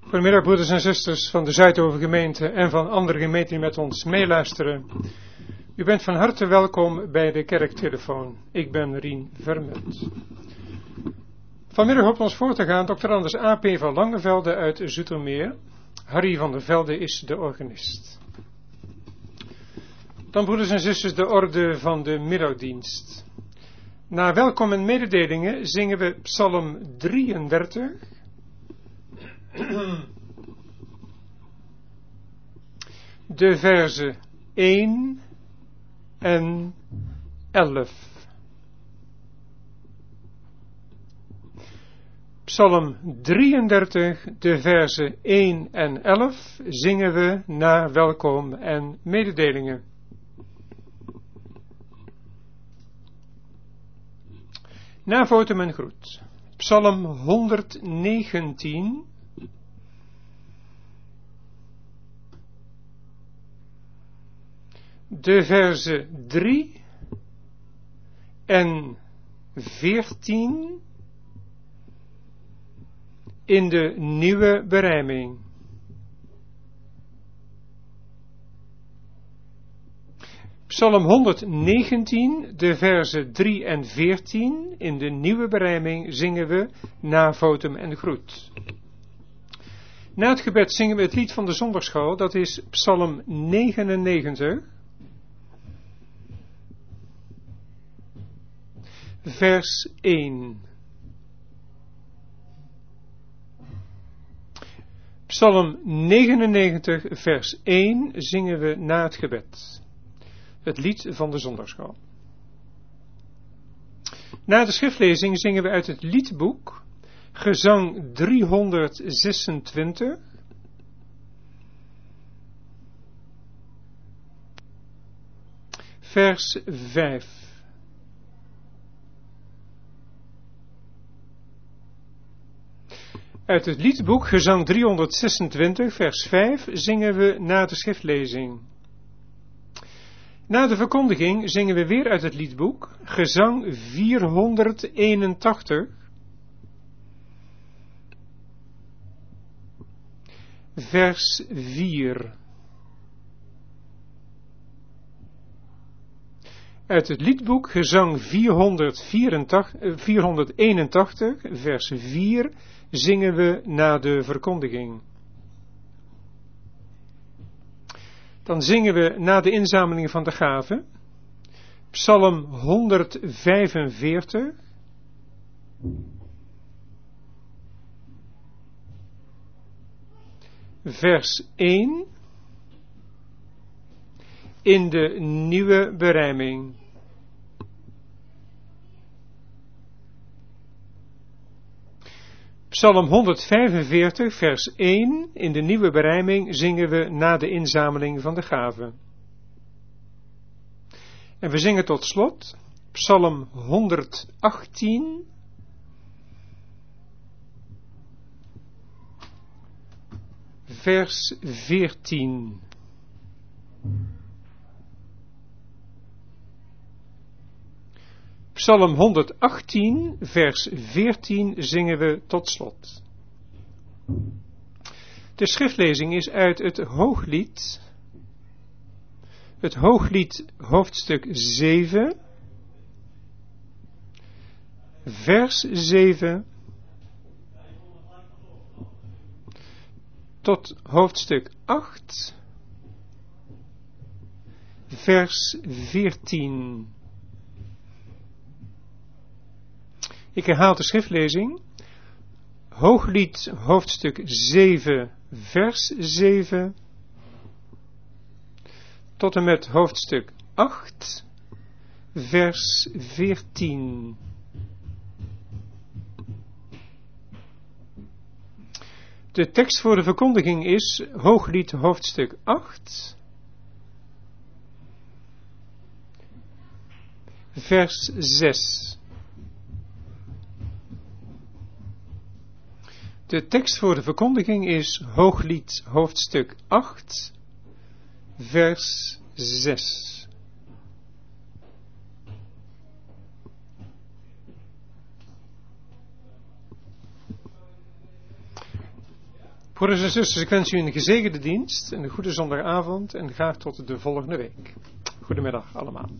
Goedemiddag broeders en zusters van de Zuidovergemeente en van andere gemeenten die met ons meeluisteren. U bent van harte welkom bij de kerktelefoon. Ik ben Rien Vermelt. Vanmiddag op ons voor te gaan Dr. Anders A.P. van Langevelde uit Zoetermeer. Harry van der Velde is de organist. Dan broeders en zusters de orde van de middagdienst. Na welkom en mededelingen zingen we Psalm 33... de verzen 1 en 11. Psalm 33, de verzen 1 en 11 zingen we na welkom en mededelingen. Na votum en groet. Psalm 119. De verzen 3 en 14 in de nieuwe berijming. Psalm 119, de verzen 3 en 14 in de nieuwe berijming zingen we na votum en groet. Na het gebed zingen we het lied van de zondagschool, dat is Psalm 99. Vers 1. Psalm 99, vers 1 zingen we na het gebed. Het lied van de zondagschool. Na de schriftlezing zingen we uit het liedboek Gezang 326. Vers 5. Uit het liedboek Gezang 326, vers 5 zingen we na de schriftlezing. Na de verkondiging zingen we weer uit het liedboek Gezang 481, vers 4. Uit het liedboek Gezang 481, vers 4 zingen we na de verkondiging. Dan zingen we na de inzameling van de gaven Psalm 145, vers 1 in de nieuwe berijming. Psalm 145, vers 1 in de nieuwe berijming zingen we na de inzameling van de gaven. En we zingen tot slot Psalm 118, vers 14. Psalm 118, vers 14 zingen we tot slot. De schriftlezing is uit het Hooglied. Het Hooglied hoofdstuk 7, vers 7, tot hoofdstuk 8, vers 14. Ik herhaal de schriftlezing. Hooglied hoofdstuk 7, vers 7, tot en met hoofdstuk 8, vers 14. De tekst voor de verkondiging is Hooglied hoofdstuk 8, vers 6. De tekst voor de verkondiging is Hooglied hoofdstuk 8, vers 6. Broeders en zusters, ik wens u een gezegende dienst, een goede zondagavond en graag tot de volgende week. Goedemiddag allemaal.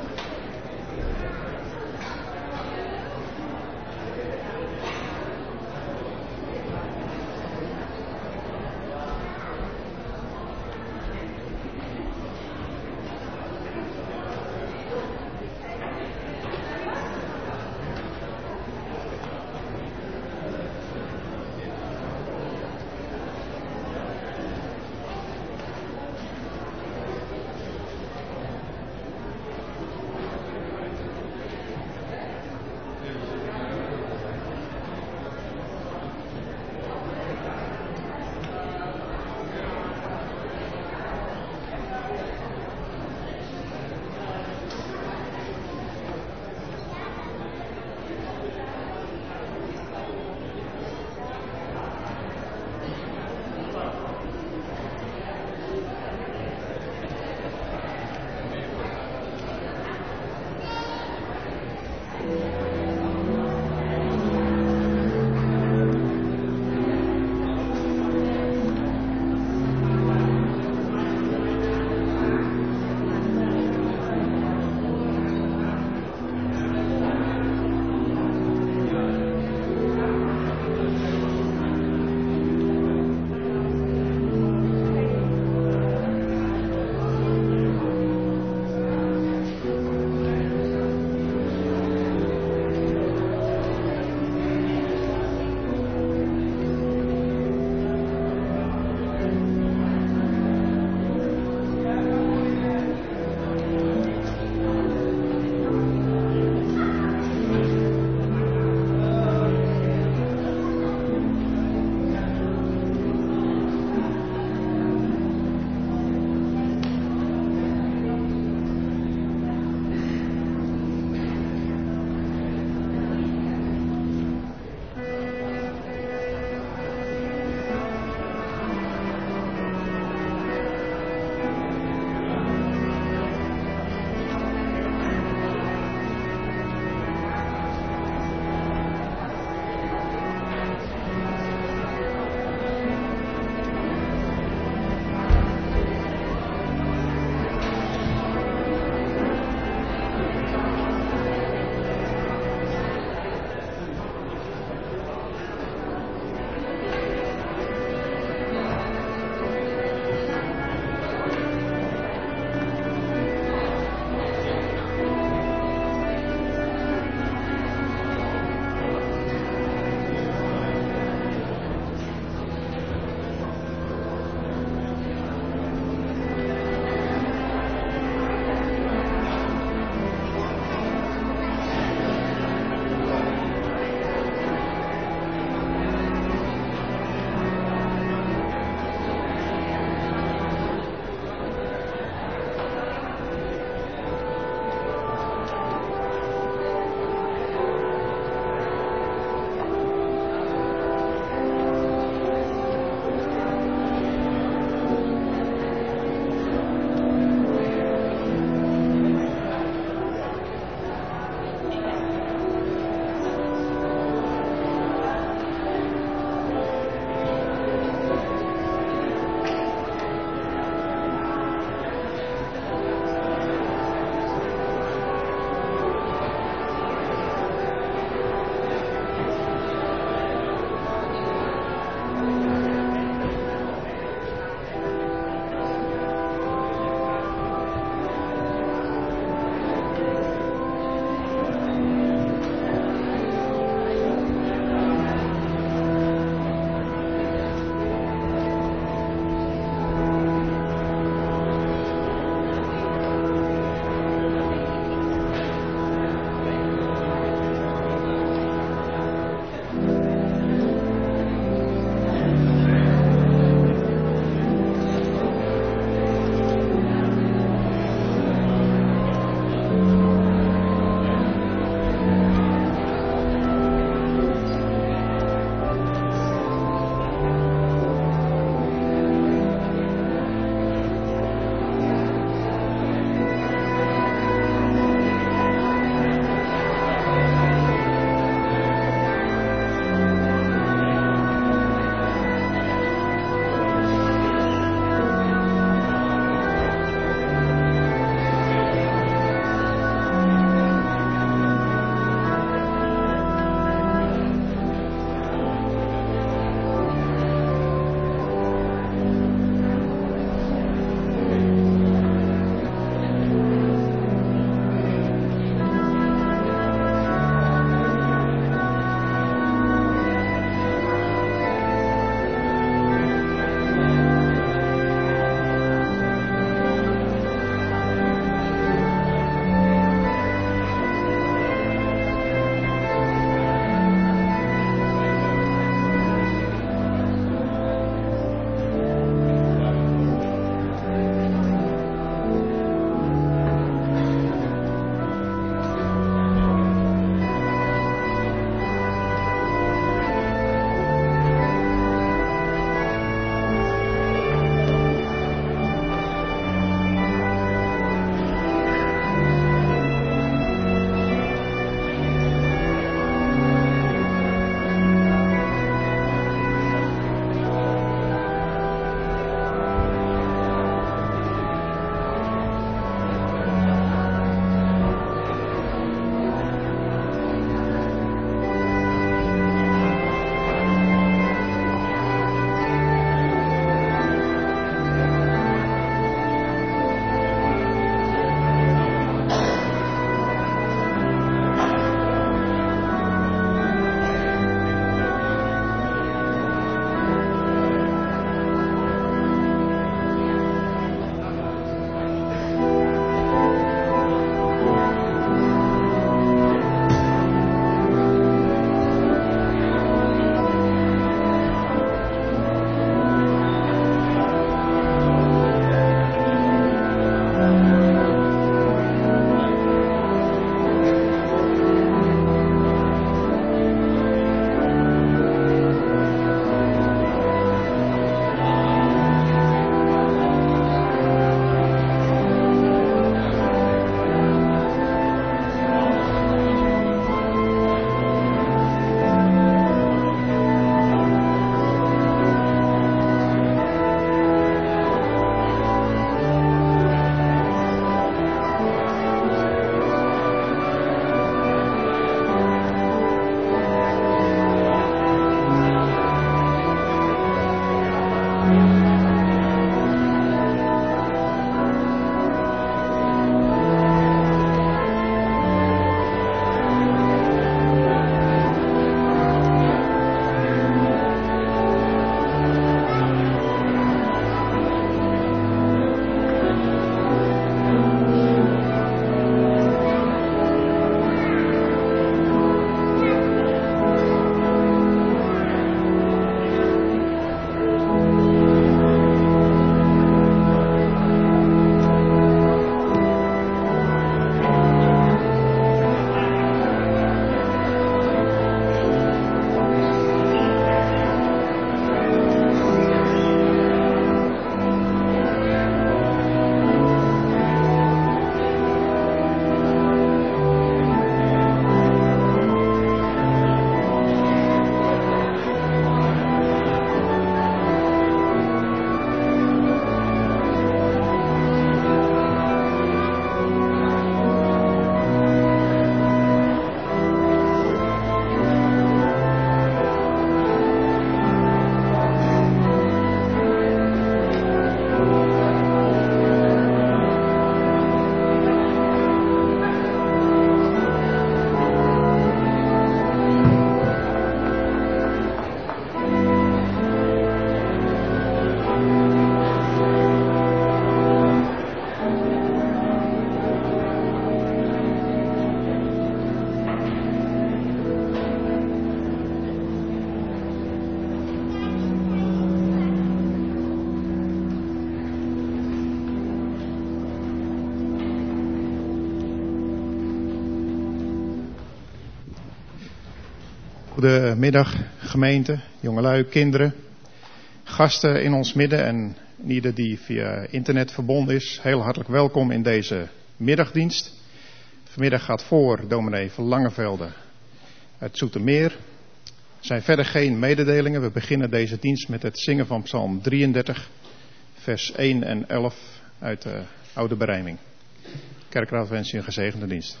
Goedemiddag gemeente, jongelui, kinderen, gasten in ons midden en ieder die via internet verbonden is. Heel hartelijk welkom in deze middagdienst. Vanmiddag gaat voor dominee van Langevelde uit Zoetermeer. Er zijn verder geen mededelingen. We beginnen deze dienst met het zingen van Psalm 33, vers 1 en 11 uit de Oude Berijming. Kerkraad wens je een gezegende dienst.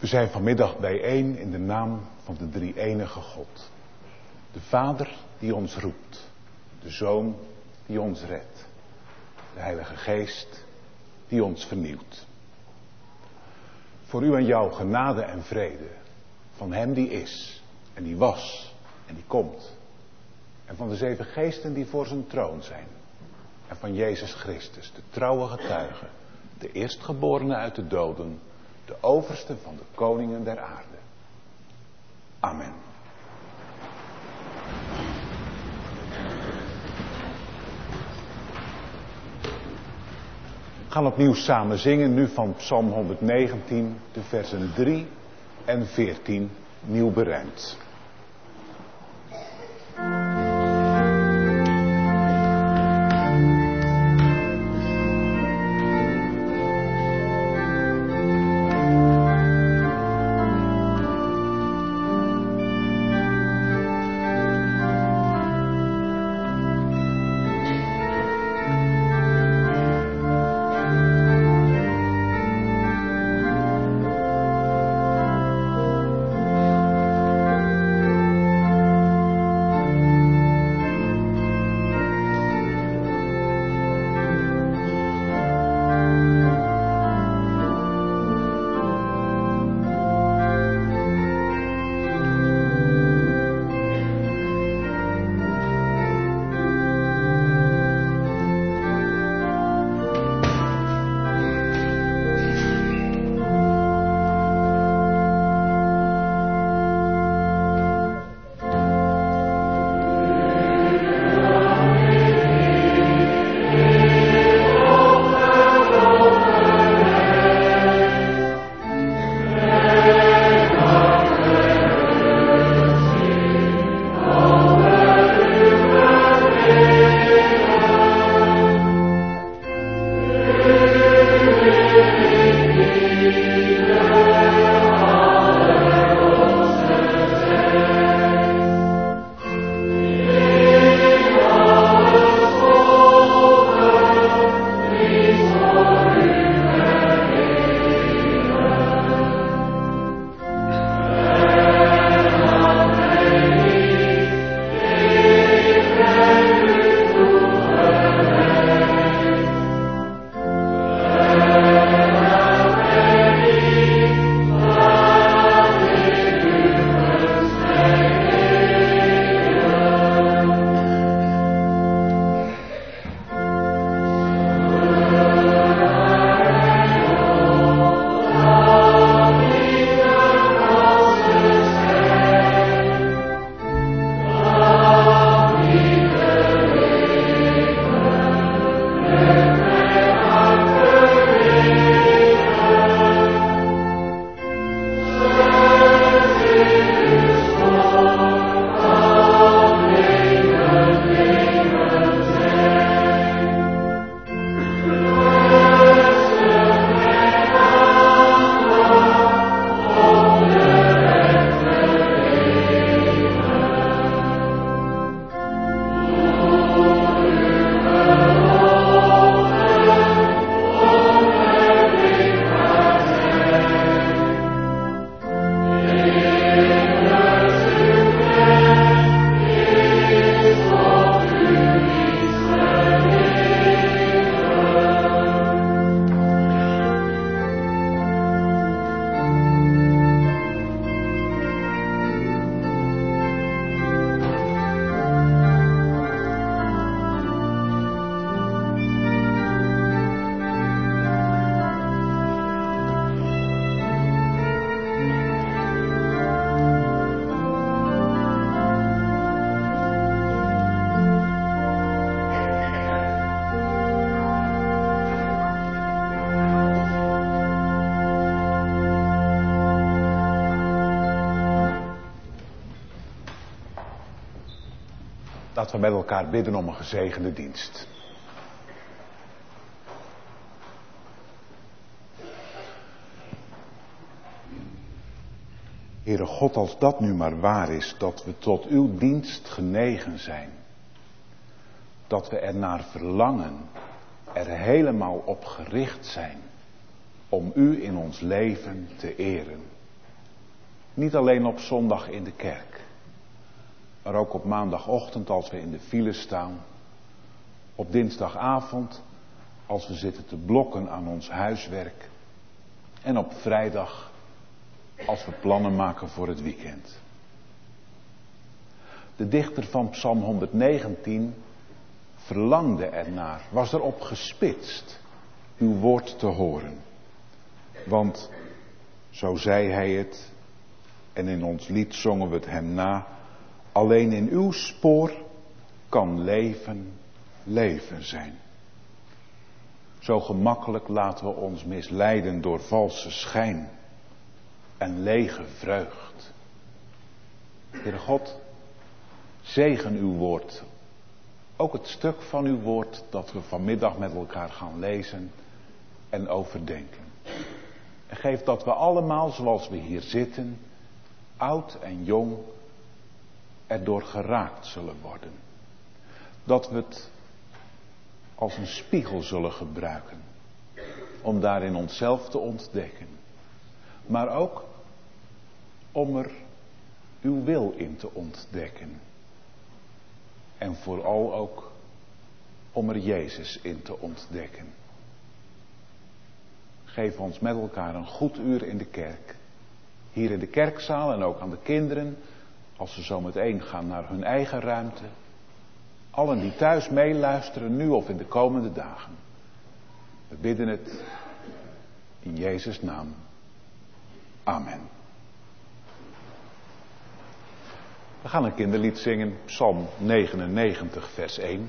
We zijn vanmiddag bijeen in de naam van de drie-enige God. De Vader die ons roept. De Zoon die ons redt. De Heilige Geest die ons vernieuwt. Voor u en jou genade en vrede. Van hem die is en die was en die komt. En van de 7 geesten die voor zijn troon zijn. En van Jezus Christus, de trouwe getuige. De eerstgeborene uit de doden. De overste van de koningen der aarde. Amen. We gaan opnieuw samen zingen, nu van Psalm 119, de versen 3 en 14, nieuw berijmd. Laten we met elkaar bidden om een gezegende dienst. Heere God, als dat nu maar waar is, dat we tot uw dienst genegen zijn. Dat we er naar verlangen, er helemaal op gericht zijn om u in ons leven te eren. Niet alleen op zondag in de kerk, maar ook op maandagochtend als we in de file staan. Op dinsdagavond als we zitten te blokken aan ons huiswerk. En op vrijdag als we plannen maken voor het weekend. De dichter van Psalm 119 verlangde ernaar, was erop gespitst uw woord te horen. Want, zo zei hij het, en in ons lied zongen we het hem na, alleen in uw spoor kan leven, leven zijn. Zo gemakkelijk laten we ons misleiden door valse schijn en lege vreugd. Heere God, zegen uw woord. Ook het stuk van uw woord dat we vanmiddag met elkaar gaan lezen en overdenken. En geef dat we allemaal, zoals we hier zitten, oud en jong, erdoor geraakt zullen worden. Dat we het als een spiegel zullen gebruiken. Om daarin onszelf te ontdekken. Maar ook om er uw wil in te ontdekken. En vooral ook om er Jezus in te ontdekken. Geef ons met elkaar een goed uur in de kerk. Hier in de kerkzaal en ook aan de kinderen. Als ze zo meteen gaan naar hun eigen ruimte. Allen die thuis meeluisteren, nu of in de komende dagen. We bidden het in Jezus' naam. Amen. We gaan een kinderlied zingen, Psalm 99, vers 1.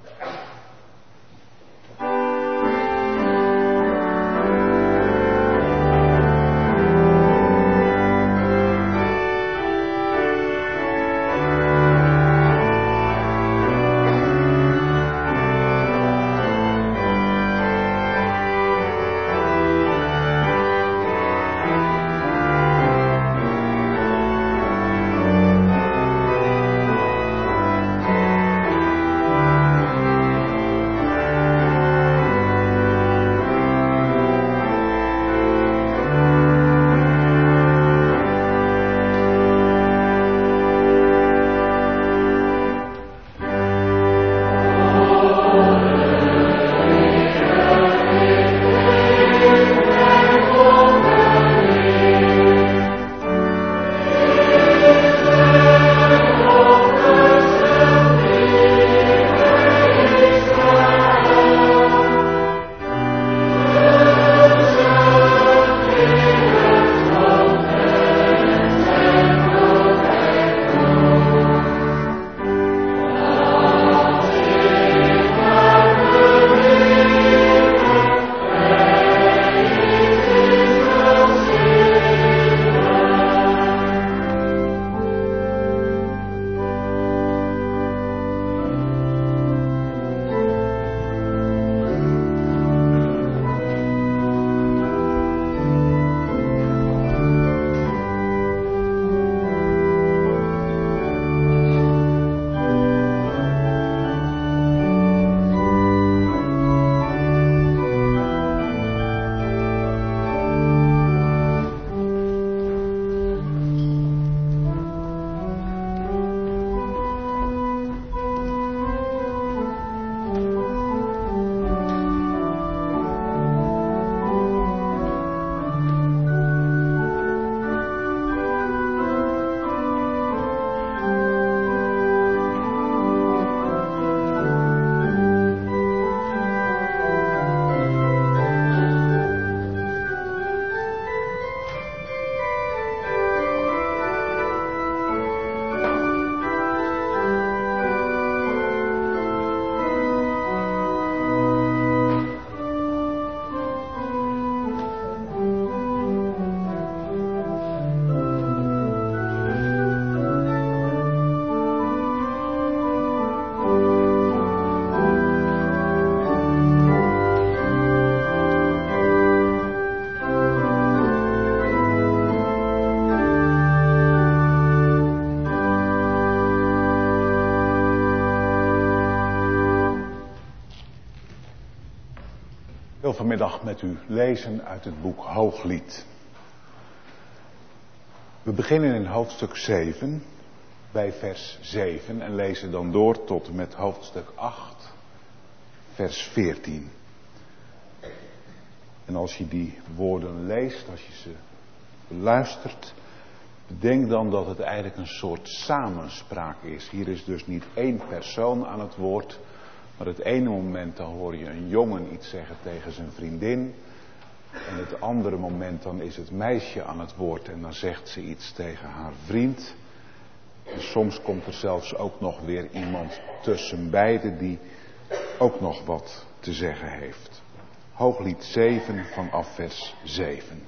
Ik wil vanmiddag met u lezen uit het boek Hooglied. We beginnen in hoofdstuk 7, bij vers 7 en lezen dan door tot en met hoofdstuk 8, vers 14. En als je die woorden leest, als je ze beluistert, bedenk dan dat het eigenlijk een soort samenspraak is. Hier is dus niet één persoon aan het woord, maar het ene moment dan hoor je een jongen iets zeggen tegen zijn vriendin. En het andere moment dan is het meisje aan het woord en dan zegt ze iets tegen haar vriend. En soms komt er zelfs ook nog weer iemand tussen beiden die ook nog wat te zeggen heeft. Hooglied 7 vanaf vers 7.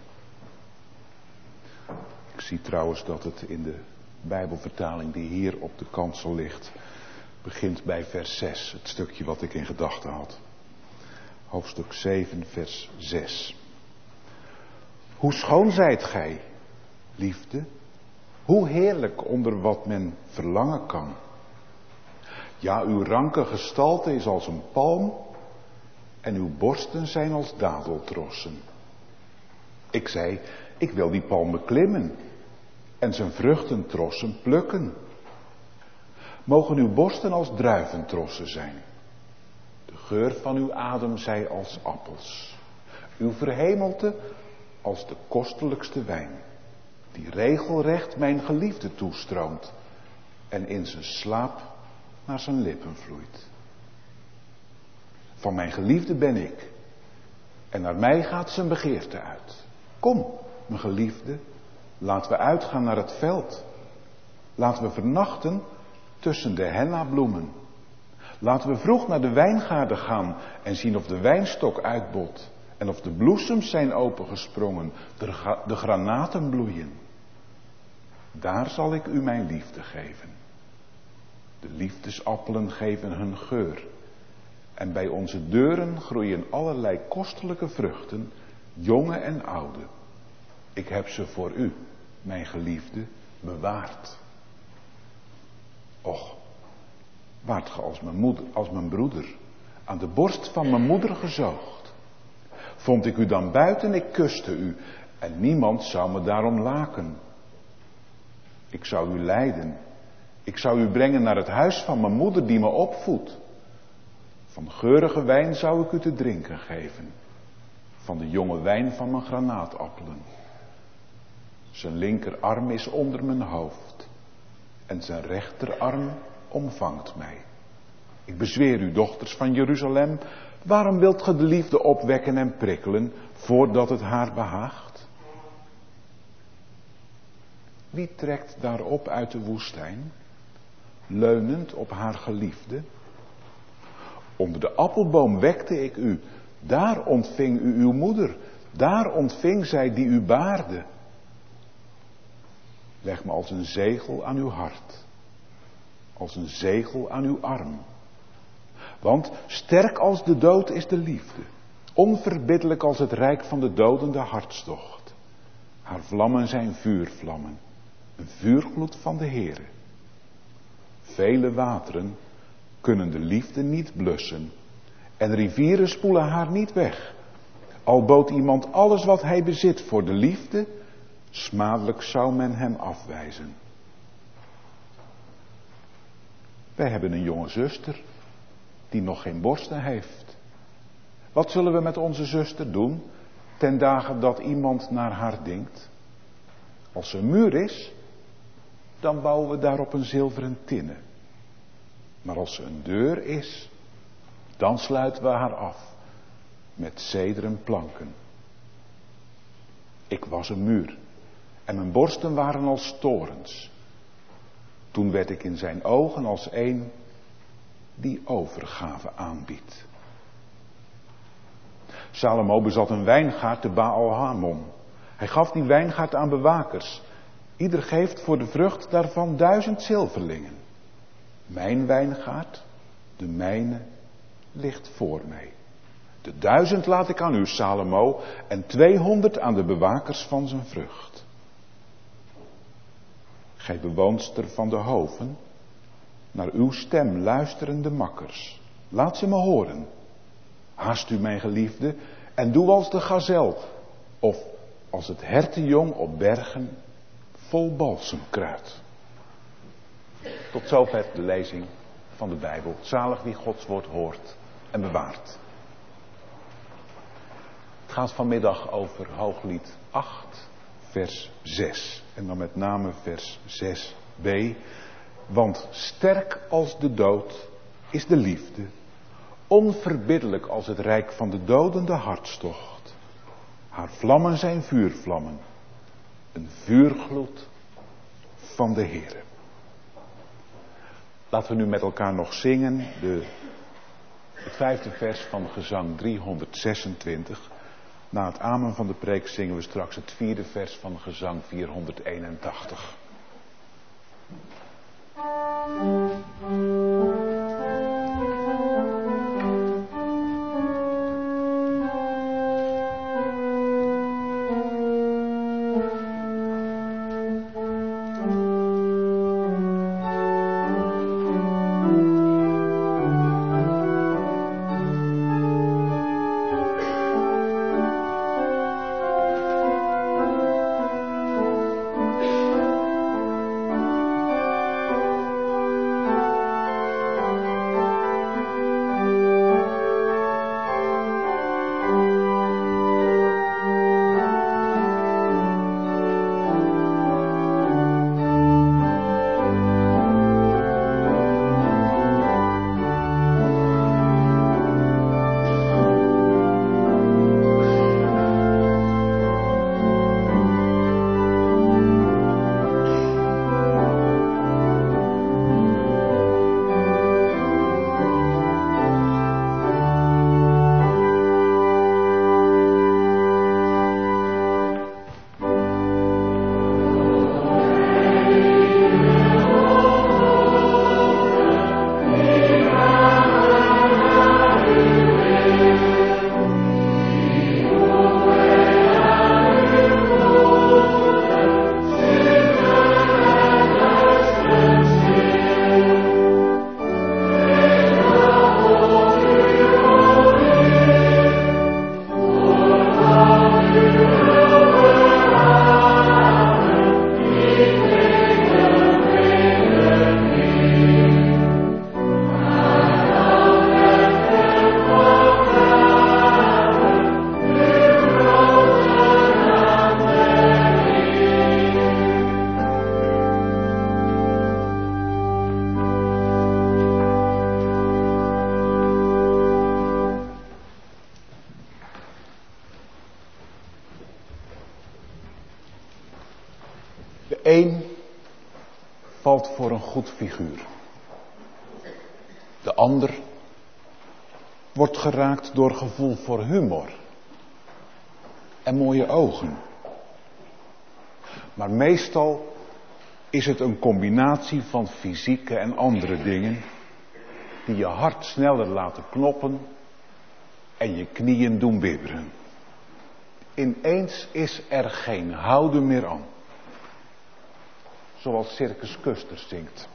Ik zie trouwens dat het in de Bijbelvertaling die hier op de kansel ligt, begint bij vers 6, het stukje wat ik in gedachten had. Hoofdstuk 7, vers 6. Hoe schoon zijt gij, liefde, hoe heerlijk onder wat men verlangen kan. Ja, uw ranke gestalte is als een palm en uw borsten zijn als dadeltrossen. Ik zei, ik wil die palm beklimmen en zijn vruchtentrossen plukken. Mogen uw borsten als druiventrossen zijn. De geur van uw adem zij als appels. Uw verhemelte als de kostelijkste wijn, die regelrecht mijn geliefde toestroomt en in zijn slaap naar zijn lippen vloeit. Van mijn geliefde ben ik en naar mij gaat zijn begeerte uit. Kom, mijn geliefde, laten we uitgaan naar het veld. Laten we vernachten tussen de hennabloemen. Laten we vroeg naar de wijngaarden gaan en zien of de wijnstok uitbot en of de bloesems zijn opengesprongen, de granaten bloeien. Daar zal ik u mijn liefde geven. De liefdesappelen geven hun geur. En bij onze deuren groeien allerlei kostelijke vruchten, jonge en oude. Ik heb ze voor u, mijn geliefde, bewaard. Och, waart ge als mijn broeder, aan de borst van mijn moeder gezoogd. Vond ik u dan buiten, ik kuste u, en niemand zou me daarom laken. Ik zou u leiden. Ik zou u brengen naar het huis van mijn moeder die me opvoedt. Van geurige wijn zou ik u te drinken geven. Van de jonge wijn van mijn granaatappelen. Zijn linkerarm is onder mijn hoofd. En zijn rechterarm omvangt mij. Ik bezweer u, dochters van Jeruzalem, waarom wilt ge de liefde opwekken en prikkelen, voordat het haar behaagt? Wie trekt daarop uit de woestijn, leunend op haar geliefde? Onder de appelboom wekte ik u, daar ontving u uw moeder, daar ontving zij die u baarde. Leg me als een zegel aan uw hart, als een zegel aan uw arm. Want sterk als de dood is de liefde, onverbiddelijk als het rijk van de doden de hartstocht. Haar vlammen zijn vuurvlammen, een vuurgloed van de Heere. Vele wateren kunnen de liefde niet blussen en rivieren spoelen haar niet weg. Al bood iemand alles wat hij bezit voor de liefde, smadelijk zou men hem afwijzen. Wij hebben een jonge zuster die nog geen borsten heeft. Wat zullen we met onze zuster doen ten dagen dat iemand naar haar dingt? Als ze een muur is, dan bouwen we daarop een zilveren tinne. Maar als ze een deur is, dan sluiten we haar af met zederen planken. Ik was een muur en mijn borsten waren als torens. Toen werd ik in zijn ogen als een die overgave aanbiedt. Salomo bezat een wijngaard te Baal-Hamon. Hij gaf die wijngaard aan bewakers. Ieder geeft voor de vrucht daarvan 1000 zilverlingen. Mijn wijngaard, de mijne, ligt voor mij. De 1000 laat ik aan u, Salomo, en 200 aan de bewakers van zijn vrucht. Gij bewoonster van de hoven, naar uw stem luisterende makkers, laat ze me horen. Haast u, mijn geliefde, en doe als de gazel, of als het hertenjong op bergen, vol balsemkruid. Tot zover de lezing van de Bijbel. Zalig wie Gods woord hoort en bewaart. Het gaat vanmiddag over Hooglied 8, vers 6. En dan met name vers 6b. Want sterk als de dood is de liefde. Onverbiddelijk als het rijk van de dodende hartstocht. Haar vlammen zijn vuurvlammen. Een vuurgloed van de Heere. Laten we nu met elkaar nog zingen het 5e vers van gezang 326. Na het amen van de preek zingen we straks het 4e vers van gezang 481. De een valt voor een goed figuur. De ander wordt geraakt door gevoel voor humor en mooie ogen. Maar meestal is het een combinatie van fysieke en andere dingen die je hart sneller laten kloppen en je knieën doen bibberen. Ineens is er geen houden meer aan. Zoals Circus Custer zingt.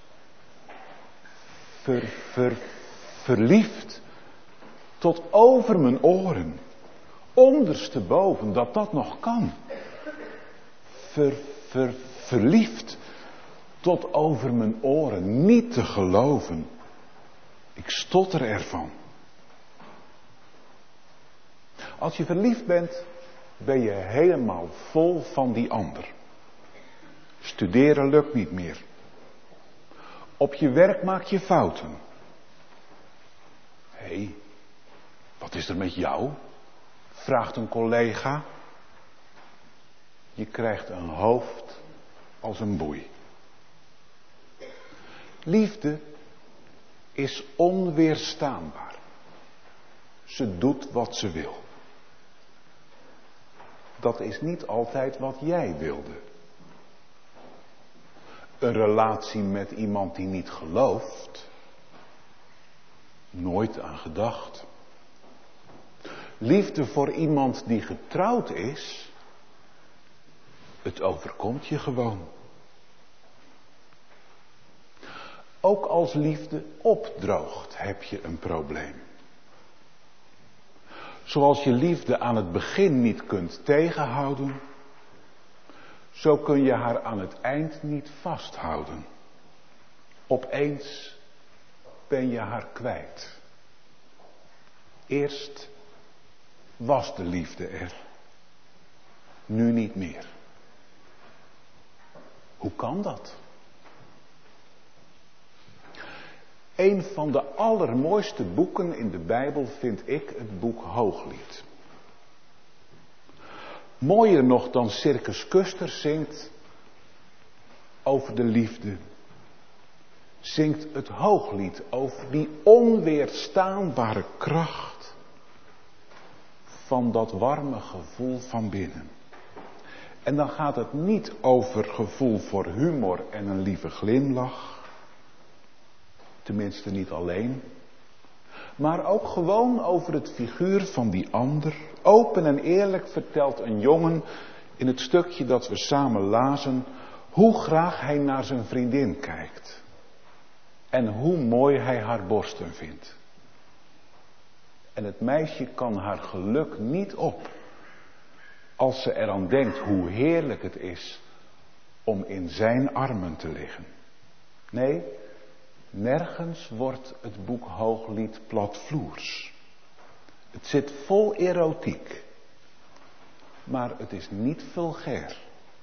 Verliefd tot over mijn oren. Ondersteboven dat nog kan. Verliefd tot over mijn oren. Niet te geloven. Ik stotter ervan. Als je verliefd bent, ben je helemaal vol van die ander. Studeren lukt niet meer. Op je werk maak je fouten. Hé, wat is er met jou? Vraagt een collega. Je krijgt een hoofd als een boei. Liefde is onweerstaanbaar. Ze doet wat ze wil. Dat is niet altijd wat jij wilde. Een relatie met iemand die niet gelooft. Nooit aan gedacht. Liefde voor iemand die getrouwd is. Het overkomt je gewoon. Ook als liefde opdroogt, heb je een probleem. Zoals je liefde aan het begin niet kunt tegenhouden, Zo kun je haar aan het eind niet vasthouden. Opeens ben je haar kwijt. Eerst was de liefde er. Nu niet meer. Hoe kan dat? Een van de allermooiste boeken in de Bijbel vind ik het boek Hooglied. Mooier nog dan Circus Custer zingt over de liefde. Zingt het Hooglied over die onweerstaanbare kracht van dat warme gevoel van binnen. En dan gaat het niet over gevoel voor humor en een lieve glimlach. Tenminste niet alleen. Maar ook gewoon over het figuur van die ander. Open en eerlijk vertelt een jongen in het stukje dat we samen lazen hoe graag hij naar zijn vriendin kijkt. En hoe mooi hij haar borsten vindt. En het meisje kan haar geluk niet op als ze eraan denkt hoe heerlijk het is om in zijn armen te liggen. Nee, nergens wordt het boek Hooglied platvloers. Het zit vol erotiek, maar het is niet vulgair.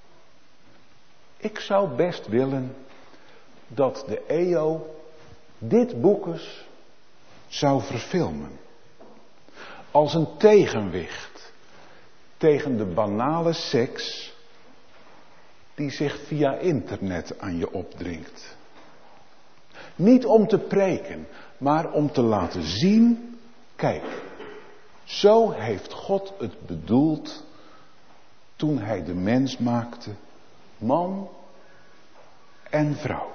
Ik zou best willen dat de EO dit boek eens zou verfilmen. Als een tegenwicht tegen de banale seks die zich via internet aan je opdringt. Niet om te preken, maar om te laten zien, kijk, zo heeft God het bedoeld toen hij de mens maakte, man en vrouw.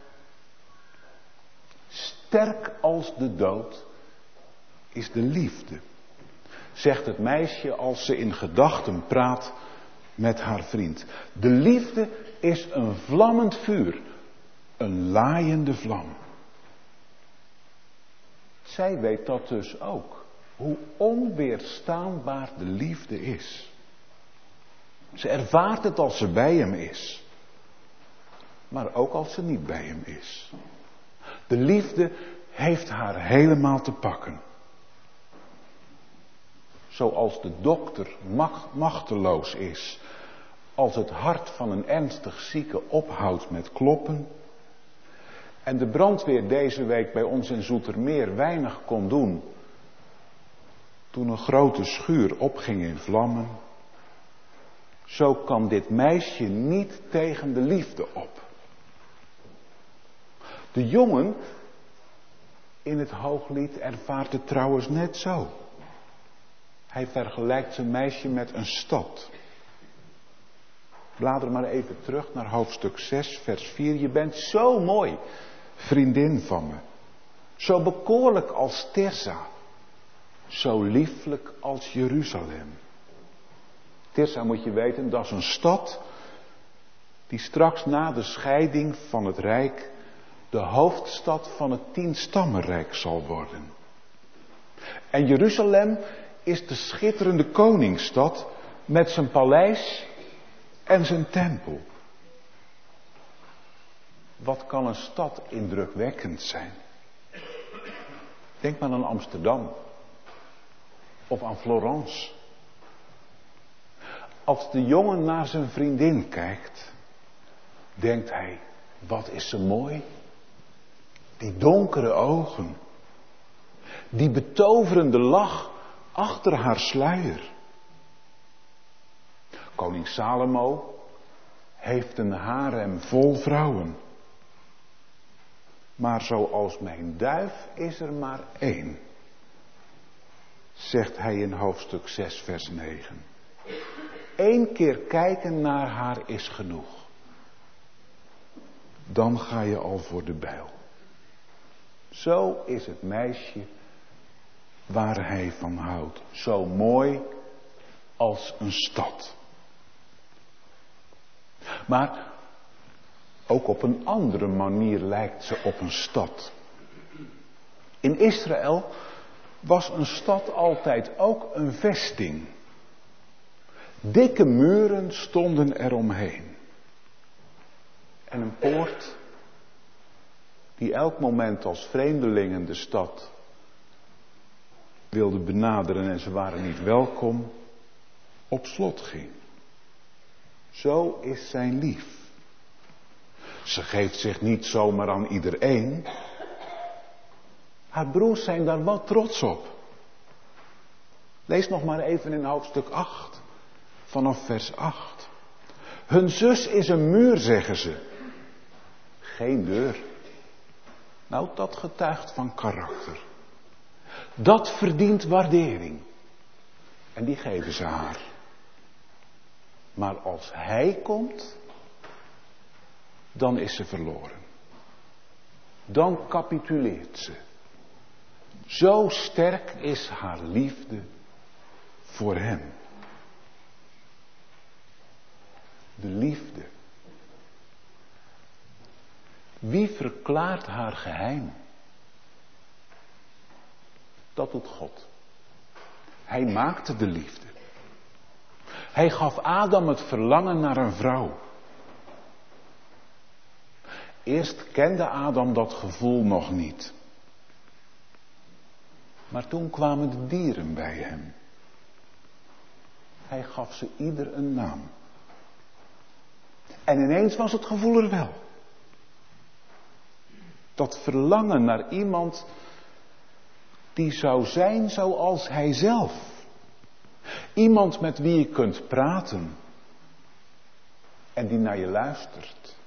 Sterk als de dood is de liefde, zegt het meisje als ze in gedachten praat met haar vriend. De liefde is een vlammend vuur, een laaiende vlam. Zij weet dat dus ook, hoe onweerstaanbaar de liefde is. Ze ervaart het als ze bij hem is, maar ook als ze niet bij hem is. De liefde heeft haar helemaal te pakken. Zoals de dokter machteloos is als het hart van een ernstig zieke ophoudt met kloppen. En de brandweer deze week bij ons in Zoetermeer weinig kon doen toen een grote schuur opging in vlammen. Zo kan dit meisje niet tegen de liefde op. De jongen in het Hooglied ervaart het trouwens net zo. Hij vergelijkt zijn meisje met een stad. Blader maar even terug naar hoofdstuk 6, vers 4. Je bent zo mooi, vriendin van me. Zo bekoorlijk als Tirsa. Zo lieflijk als Jeruzalem. Tirsa, moet je weten, dat is een stad die straks na de scheiding van het Rijk de hoofdstad van het 10-stammenrijk zal worden. En Jeruzalem is de schitterende koningsstad met zijn paleis en zijn tempel. Wat kan een stad indrukwekkend zijn? Denk maar aan Amsterdam of aan Florence. Als de jongen naar zijn vriendin kijkt, denkt hij, wat is ze mooi. Die donkere ogen, die betoverende lach achter haar sluier. Koning Salomo heeft een harem vol vrouwen. Maar zoals mijn duif is er maar één, zegt hij in hoofdstuk 6 vers 9. 1 keer kijken naar haar is genoeg. Dan ga je al voor de bijl. Zo is het meisje waar hij van houdt. Zo mooi als een stad. Maar ook op een andere manier lijkt ze op een stad. In Israël was een stad altijd ook een vesting. Dikke muren stonden eromheen. En een poort die elk moment als vreemdelingen de stad wilde benaderen en ze waren niet welkom, op slot ging. Zo is zijn lief. Ze geeft zich niet zomaar aan iedereen. Haar broers zijn daar wat trots op. Lees nog maar even in hoofdstuk 8, vanaf vers 8. Hun zus is een muur, zeggen ze. Geen deur. Nou, dat getuigt van karakter. Dat verdient waardering. En die geven ze haar. Maar als hij komt, dan is ze verloren. Dan capituleert ze. Zo sterk is haar liefde voor hem. De liefde. Wie verklaart haar geheim? Dat doet God. Hij maakte de liefde. Hij gaf Adam het verlangen naar een vrouw. Eerst kende Adam dat gevoel nog niet. Maar toen kwamen de dieren bij hem. Hij gaf ze ieder een naam. En ineens was het gevoel er wel. Dat verlangen naar iemand die zou zijn zoals hij zelf. Iemand met wie je kunt praten. En die naar je luistert.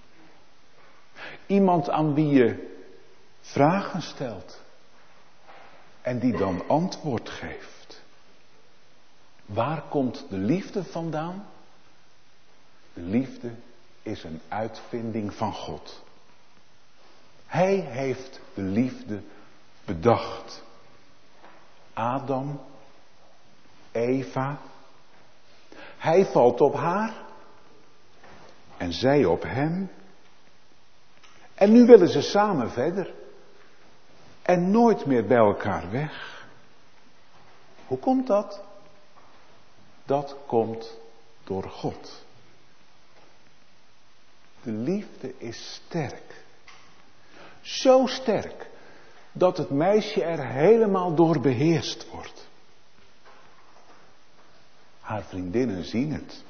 Iemand aan wie je vragen stelt. En die dan antwoord geeft. Waar komt de liefde vandaan? De liefde is een uitvinding van God. Hij heeft de liefde bedacht. Adam, Eva. Hij valt op haar. En zij op hem. En nu willen ze samen verder. En nooit meer bij elkaar weg. Hoe komt dat? Dat komt door God. De liefde is sterk. Zo sterk dat het meisje er helemaal door beheerst wordt. Haar vriendinnen zien het.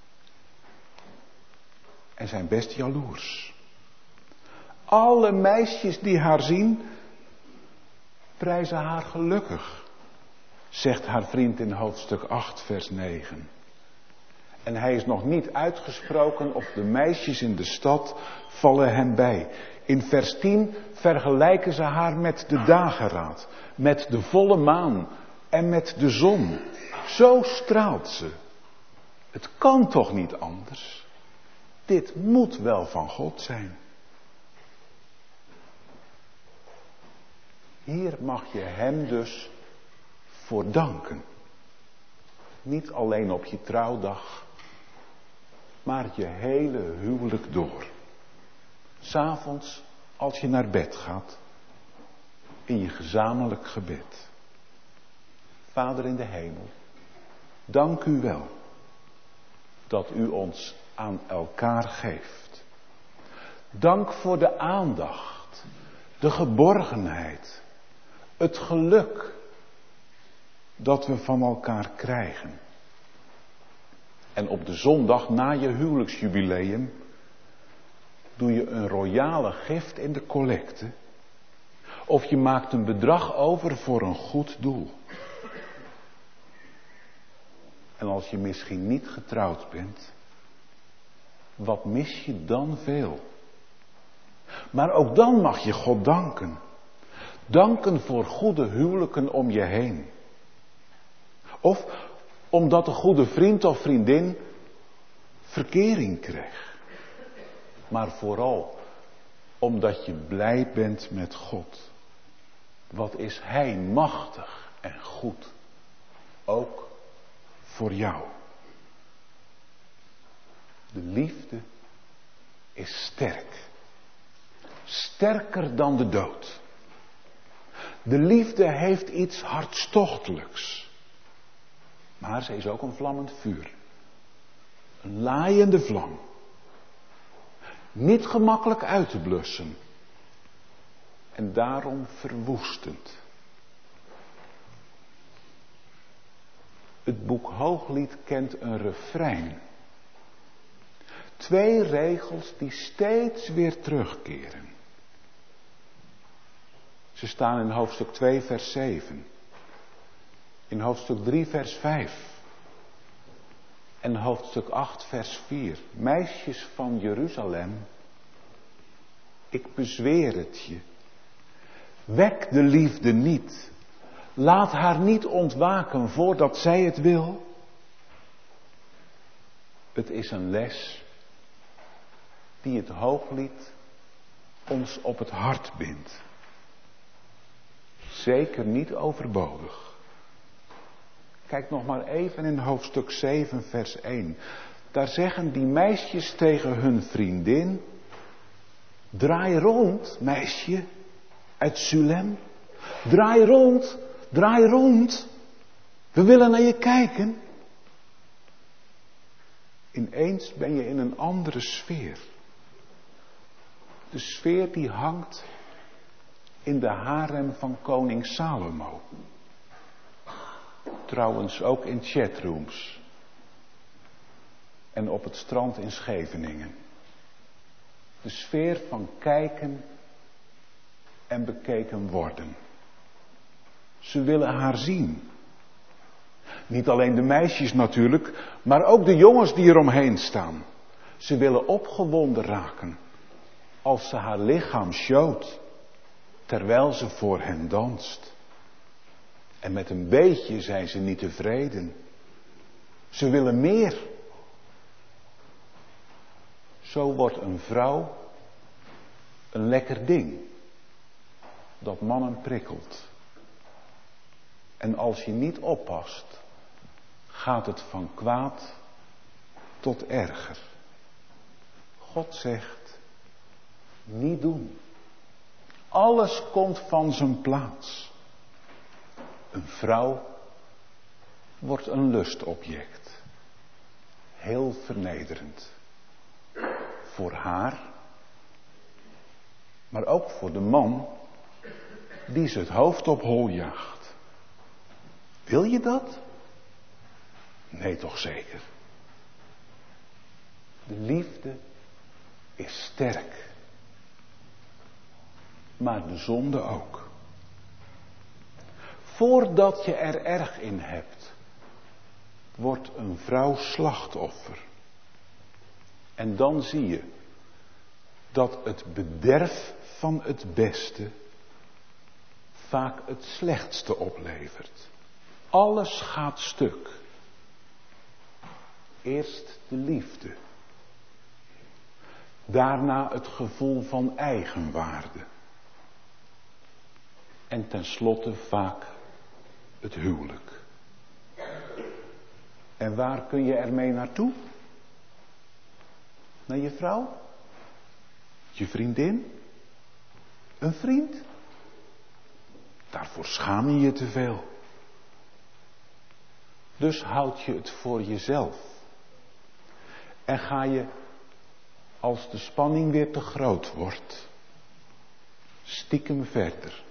En zijn best jaloers. Alle meisjes die haar zien, prijzen haar gelukkig, zegt haar vriend in hoofdstuk 8, vers 9. En hij is nog niet uitgesproken of de meisjes in de stad vallen hem bij. In vers 10 vergelijken ze haar met de dageraad, met de volle maan en met de zon. Zo straalt ze. Het kan toch niet anders? Dit moet wel van God zijn. Hier mag je hem dus voor danken. Niet alleen op je trouwdag, maar je hele huwelijk door. 'S Avonds als je naar bed gaat, in je gezamenlijk gebed. Vader in de hemel, dank u wel dat u ons aan elkaar geeft. Dank voor de aandacht, de geborgenheid, het geluk dat we van elkaar krijgen. En op de zondag na je huwelijksjubileum doe je een royale gift in de collecte. Of je maakt een bedrag over voor een goed doel. En als je misschien niet getrouwd bent, wat mis je dan veel? Maar ook dan mag je God danken. Danken voor goede huwelijken om je heen. Of omdat een goede vriend of vriendin verkering kreeg. Maar vooral omdat je blij bent met God. Wat is Hij machtig en goed. Ook voor jou. De liefde is sterk. Sterker dan de dood. De liefde heeft iets hartstochtelijks. Maar ze is ook een vlammend vuur. Een laaiende vlam. Niet gemakkelijk uit te blussen. En daarom verwoestend. Het boek Hooglied kent een refrein. 2 regels die steeds weer terugkeren. Ze staan in hoofdstuk 2 vers 7. In hoofdstuk 3 vers 5. En hoofdstuk 8 vers 4. Meisjes van Jeruzalem, ik bezweer het je. Wek de liefde niet. Laat haar niet ontwaken voordat zij het wil. Het is een les die het Hooglied ons op het hart bindt. Zeker niet overbodig. Kijk nog maar even in hoofdstuk 7 vers 1. Daar zeggen die meisjes tegen hun vriendin: draai rond, meisje uit Sulem. Draai rond, draai rond. We willen naar je kijken. Ineens ben je in een andere sfeer. De sfeer die hangt in de harem van koning Salomo. Trouwens ook in chatrooms. En op het strand in Scheveningen. De sfeer van kijken en bekeken worden. Ze willen haar zien. Niet alleen de meisjes natuurlijk, maar ook de jongens die eromheen staan. Ze willen opgewonden raken als ze haar lichaam showt, terwijl ze voor hen danst. En met een beetje zijn ze niet tevreden. Ze willen meer. Zo wordt een vrouw een lekker ding dat mannen prikkelt. En als je niet oppast, gaat het van kwaad tot erger. God zegt, niet doen. Alles komt van zijn plaats. Een vrouw wordt een lustobject. Heel vernederend. Voor haar, maar ook voor de man die ze het hoofd op hol jaagt. Wil je dat? Nee, toch zeker. De liefde is sterk. Maar de zonde ook. Voordat je er erg in hebt, wordt een vrouw slachtoffer. En dan zie je dat het bederf van het beste vaak het slechtste oplevert. Alles gaat stuk. Eerst de liefde. Daarna het gevoel van eigenwaarde. En tenslotte vaak het huwelijk. En waar kun je ermee naartoe? Naar je vrouw? Je vriendin? Een vriend? Daarvoor schaam je je te veel. Dus houd je het voor jezelf. En ga je, als de spanning weer te groot wordt, stiekem verder.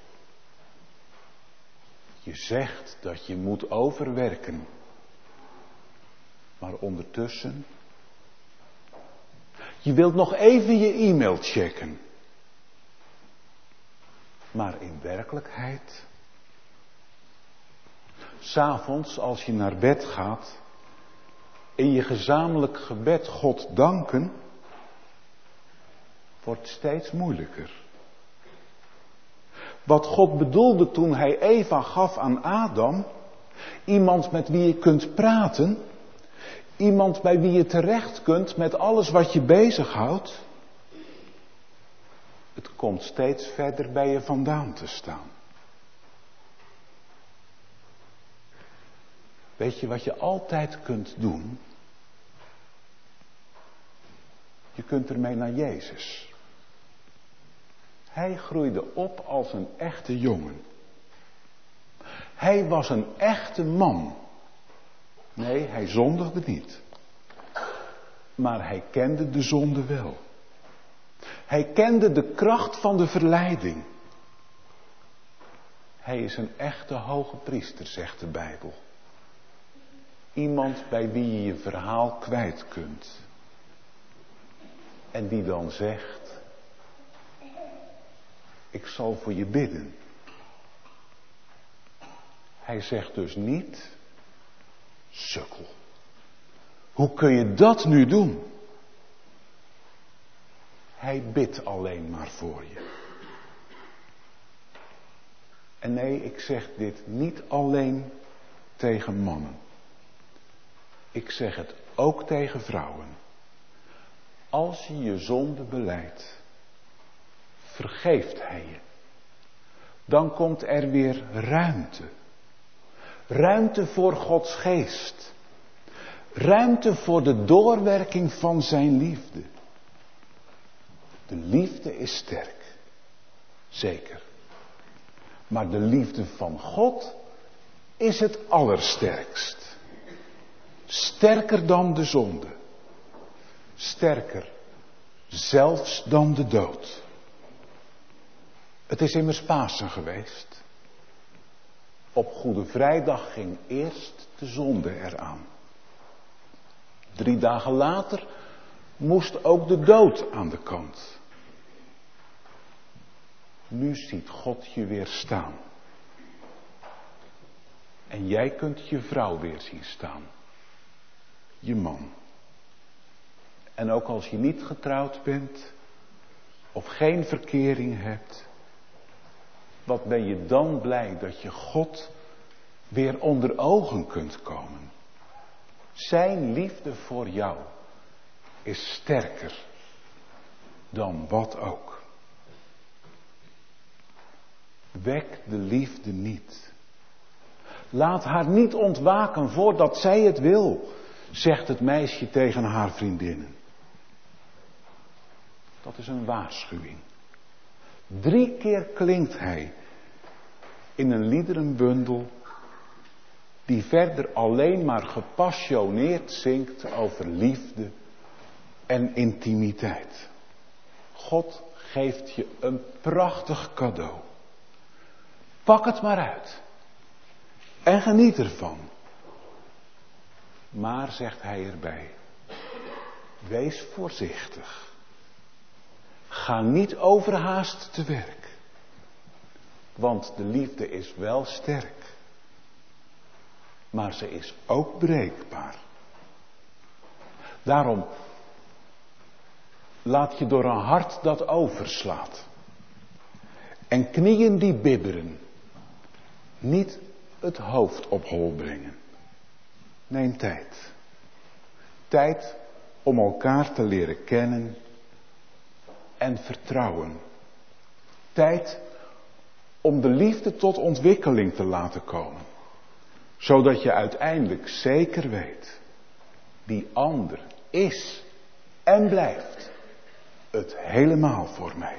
Je zegt dat je moet overwerken. Maar ondertussen, je wilt nog even je e-mail checken. Maar in werkelijkheid, 's'avonds als je naar bed gaat, in je gezamenlijk gebed God danken, wordt steeds moeilijker. Wat God bedoelde toen hij Eva gaf aan Adam, iemand met wie je kunt praten, iemand bij wie je terecht kunt met alles wat je bezighoudt, het komt steeds verder bij je vandaan te staan. Weet je wat je altijd kunt doen? Je kunt ermee naar Jezus. Hij groeide op als een echte jongen. Hij was een echte man. Nee, hij zondigde niet. Maar hij kende de zonde wel. Hij kende de kracht van de verleiding. Hij is een echte hoge priester, zegt de Bijbel. Iemand bij wie je je verhaal kwijt kunt. En die dan zegt, ik zal voor je bidden. Hij zegt dus niet, sukkel. Hoe kun je dat nu doen? Hij bidt alleen maar voor je. En nee, ik zeg dit niet alleen tegen mannen. Ik zeg het ook tegen vrouwen. Als je je zonde belijdt, vergeeft hij je. Dan komt er weer ruimte. Ruimte voor Gods geest. Ruimte voor de doorwerking van zijn liefde. De liefde is sterk. Zeker. Maar de liefde van God is het allersterkst. Sterker dan de zonde. Sterker zelfs dan de dood. Het is immers Pasen geweest. Op Goede Vrijdag ging eerst de zonde eraan. 3 dagen later moest ook de dood aan de kant. Nu ziet God je weer staan. En jij kunt je vrouw weer zien staan. Je man. En ook als je niet getrouwd bent of geen verkering hebt, wat ben je dan blij dat je God weer onder ogen kunt komen. Zijn liefde voor jou is sterker dan wat ook. Wek de liefde niet. Laat haar niet ontwaken voordat zij het wil, zegt het meisje tegen haar vriendinnen. Dat is een waarschuwing. 3 keer klinkt hij in een liederenbundel die verder alleen maar gepassioneerd zingt over liefde en intimiteit. God geeft je een prachtig cadeau. Pak het maar uit. En geniet ervan. Maar, zegt hij erbij, wees voorzichtig. Ga niet overhaast te werk. Want de liefde is wel sterk. Maar ze is ook breekbaar. Daarom, laat je door een hart dat overslaat. En knieën die bibberen. Niet het hoofd op hol brengen. Neem tijd. Tijd om elkaar te leren kennen en vertrouwen. Tijd om de liefde tot ontwikkeling te laten komen. Zodat je uiteindelijk zeker weet, die ander is en blijft het helemaal voor mij.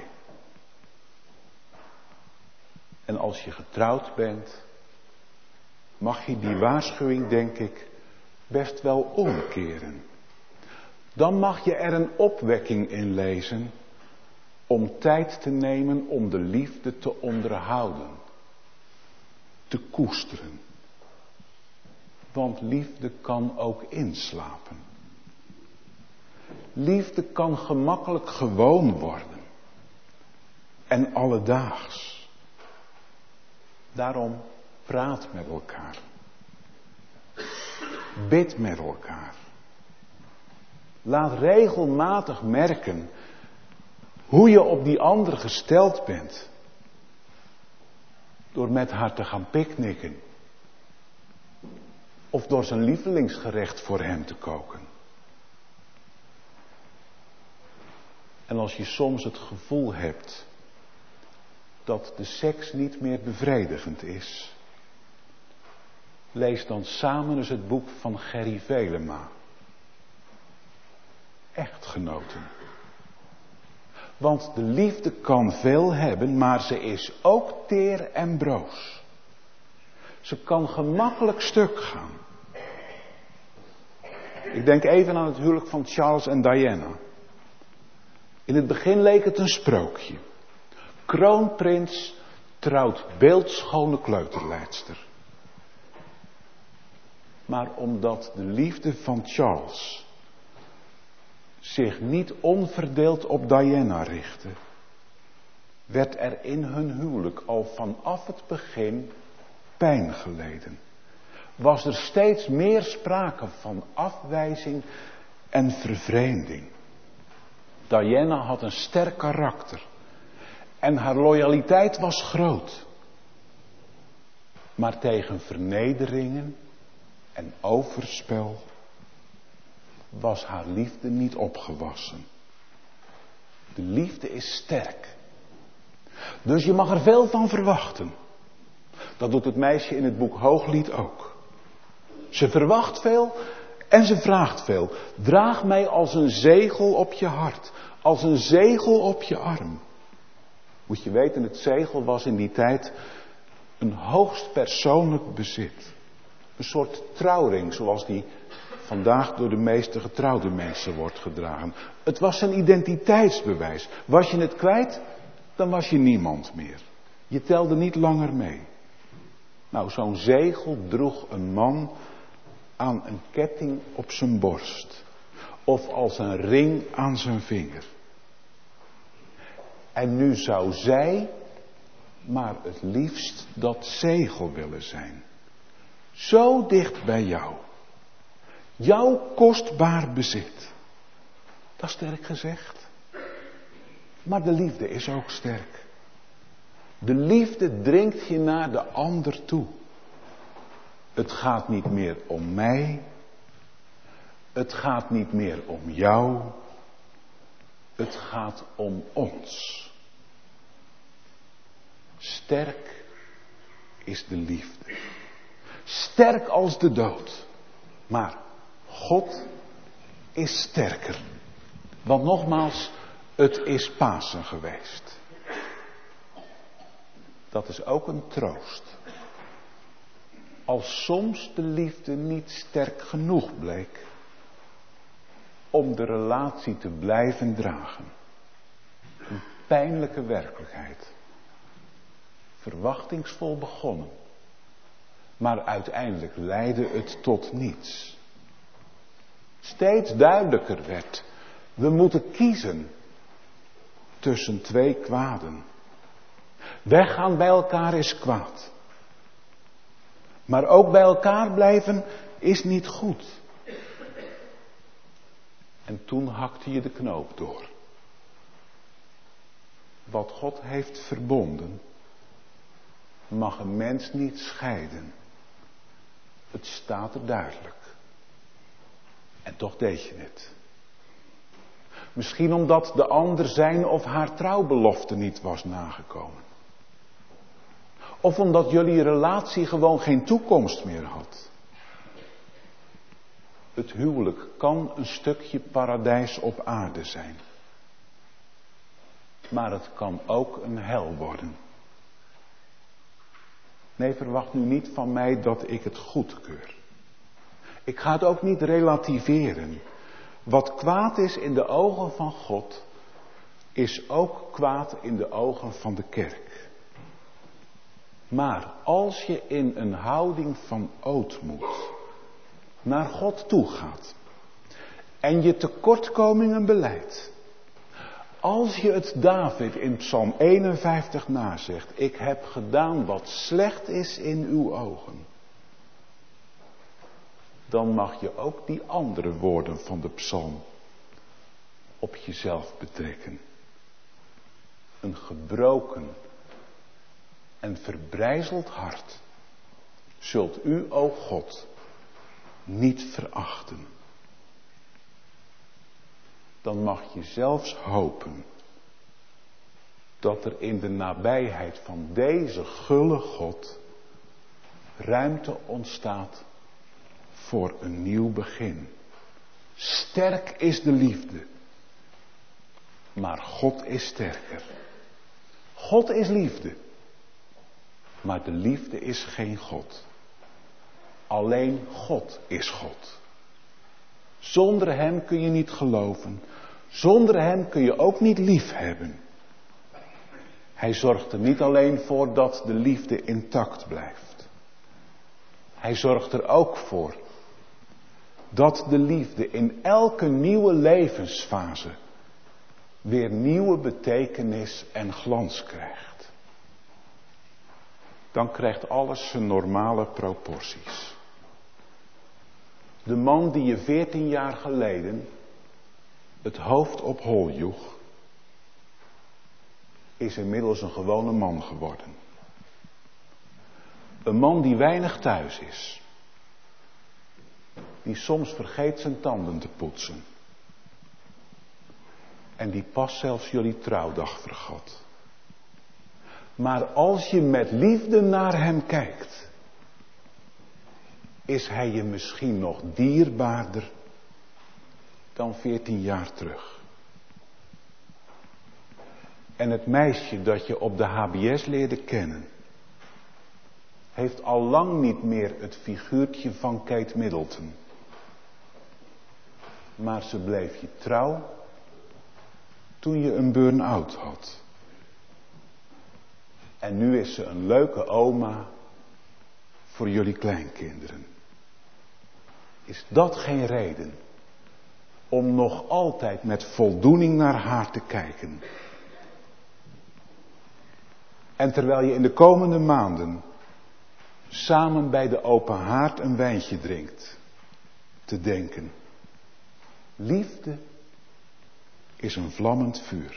En als je getrouwd bent, mag je die waarschuwing, denk ik, best wel omkeren. Dan mag je er een opwekking in lezen om tijd te nemen om de liefde te onderhouden, te koesteren. Want liefde kan ook inslapen. Liefde kan gemakkelijk gewoon worden en alledaags. Daarom praat met elkaar. Bid met elkaar. Laat regelmatig merken hoe je op die ander gesteld bent. Door met haar te gaan picknicken. Of door zijn lievelingsgerecht voor hem te koken. En als je soms het gevoel hebt dat de seks niet meer bevredigend is, lees dan samen eens het boek van Gerry Velema. Echtgenoten. Want de liefde kan veel hebben, maar ze is ook teer en broos. Ze kan gemakkelijk stuk gaan. Ik denk even aan het huwelijk van Charles en Diana. In het begin leek het een sprookje. Kroonprins trouwt beeldschone kleuterleidster. Maar omdat de liefde van Charles zich niet onverdeeld op Diana richtte, werd er in hun huwelijk al vanaf het begin pijn geleden. Was er steeds meer sprake van afwijzing en vervreemding. Diana had een sterk karakter en haar loyaliteit was groot. Maar tegen vernederingen en overspel was haar liefde niet opgewassen. De liefde is sterk. Dus je mag er veel van verwachten. Dat doet het meisje in het boek Hooglied ook. Ze verwacht veel en ze vraagt veel. Draag mij als een zegel op je hart, als een zegel op je arm. Moet je weten, het zegel was in die tijd een hoogst persoonlijk bezit. Een soort trouwring zoals die vandaag door de meeste getrouwde mensen wordt gedragen. Het was een identiteitsbewijs. Was je het kwijt, dan was je niemand meer. Je telde niet langer mee. Nou, zo'n zegel droeg een man aan een ketting op zijn borst. Of als een ring aan zijn vinger. En nu zou zij maar het liefst dat zegel willen zijn. Zo dicht bij jou. Jouw kostbaar bezit. Dat is sterk gezegd. Maar de liefde is ook sterk. De liefde dringt je naar de ander toe. Het gaat niet meer om mij. Het gaat niet meer om jou. Het gaat om ons. Sterk is de liefde. Sterk als de dood. Maar God is sterker. Want nogmaals, het is Pasen geweest. Dat is ook een troost. Als soms de liefde niet sterk genoeg bleek om de relatie te blijven dragen. Een pijnlijke werkelijkheid. Verwachtingsvol begonnen. Maar uiteindelijk leidde het tot niets. Steeds duidelijker werd. We moeten kiezen tussen twee kwaden. Weggaan bij elkaar is kwaad. Maar ook bij elkaar blijven is niet goed. En toen hakte je de knoop door. Wat God heeft verbonden, mag een mens niet scheiden. Het staat er duidelijk. En toch deed je het. Misschien omdat de ander zijn of haar trouwbelofte niet was nagekomen. Of omdat jullie relatie gewoon geen toekomst meer had. Het huwelijk kan een stukje paradijs op aarde zijn. Maar het kan ook een hel worden. Nee, verwacht nu niet van mij dat ik het goedkeur. Ik ga het ook niet relativeren. Wat kwaad is in de ogen van God, is ook kwaad in de ogen van de kerk. Maar als je in een houding van ootmoed naar God toe gaat en je tekortkomingen belijdt, als je het David in Psalm 51 nazegt, ik heb gedaan wat slecht is in uw ogen, dan mag je ook die andere woorden van de psalm op jezelf betrekken. Een gebroken en verbrijzeld hart zult u, o God, niet verachten. Dan mag je zelfs hopen dat er in de nabijheid van deze gulle God ruimte ontstaat voor een nieuw begin. Sterk is de liefde, maar God is sterker. God is liefde, maar de liefde is geen God. Alleen God is God. Zonder hem kun je niet geloven. Zonder hem kun je ook niet lief hebben. Hij zorgt er niet alleen voor dat de liefde intact blijft. Hij zorgt er ook voor dat de liefde in elke nieuwe levensfase weer nieuwe betekenis en glans krijgt. Dan krijgt alles zijn normale proporties. De man die je 14 jaar geleden het hoofd op hol joeg, is inmiddels een gewone man geworden. Een man die weinig thuis is. Die soms vergeet zijn tanden te poetsen. En die pas zelfs jullie trouwdag vergat. Maar als je met liefde naar hem kijkt, is hij je misschien nog dierbaarder dan 14 jaar terug. En het meisje dat je op de HBS leerde kennen, heeft al lang niet meer het figuurtje van Kate Middleton. Maar ze bleef je trouw toen je een burn-out had. En nu is ze een leuke oma voor jullie kleinkinderen. Is dat geen reden om nog altijd met voldoening naar haar te kijken? En terwijl je in de komende maanden samen bij de open haard een wijntje drinkt, te denken: liefde is een vlammend vuur.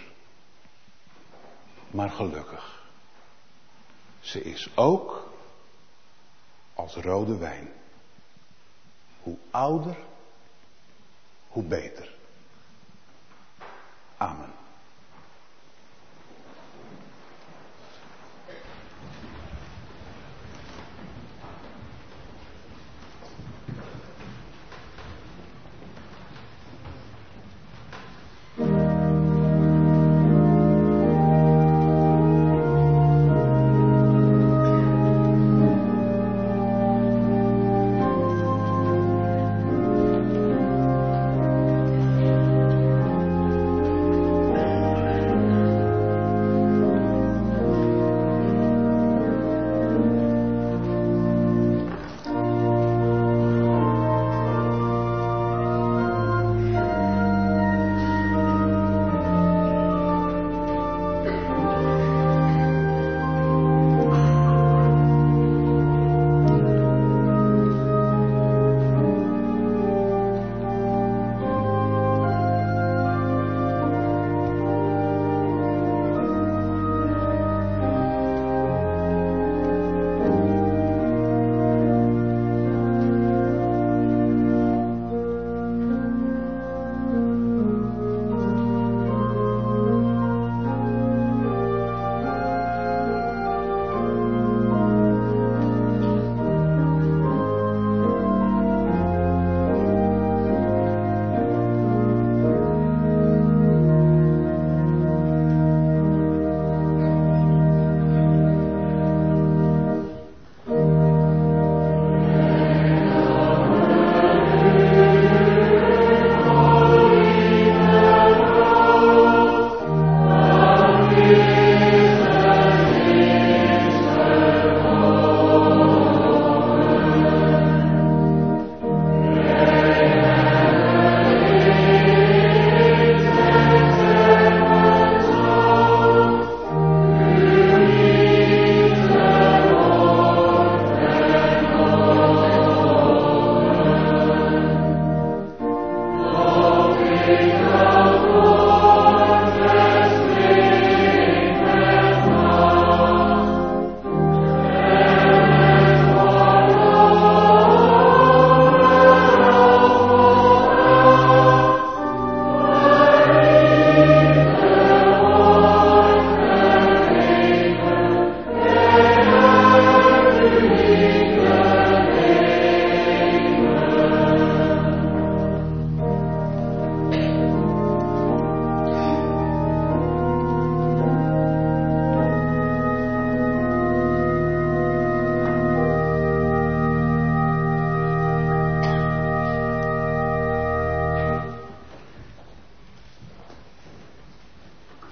Maar gelukkig, ze is ook als rode wijn. Hoe ouder, hoe beter. Amen.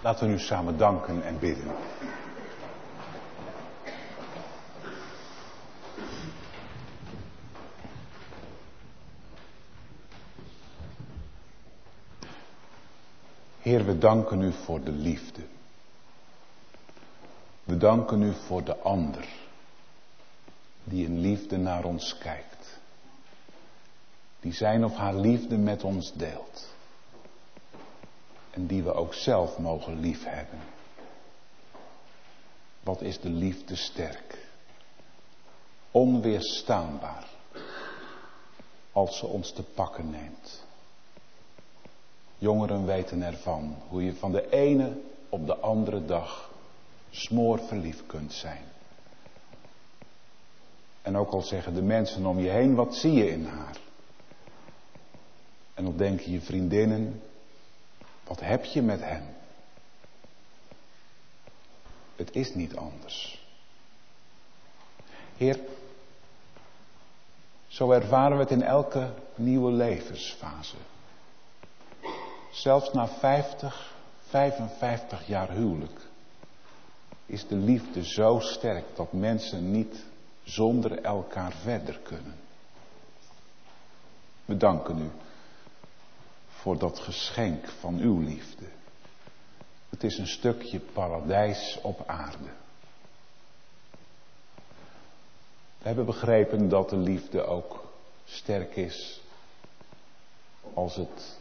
Laten we nu samen danken en bidden. Heer, we danken u voor de liefde. We danken u voor de ander, die in liefde naar ons kijkt. Die zijn of haar liefde met ons deelt. En die we ook zelf mogen liefhebben. Wat is de liefde sterk. Onweerstaanbaar. Als ze ons te pakken neemt. Jongeren weten ervan hoe je van de ene op de andere dag smoorverliefd kunt zijn. En ook al zeggen de mensen om je heen, wat zie je in haar? En dan denken je vriendinnen, wat heb je met hem? Het is niet anders. Heer, zo ervaren we het in elke nieuwe levensfase. Zelfs na 50, 55 jaar huwelijk is de liefde zo sterk dat mensen niet zonder elkaar verder kunnen. We danken u voor dat geschenk van uw liefde. Het is een stukje paradijs op aarde. We hebben begrepen dat de liefde ook sterk is als het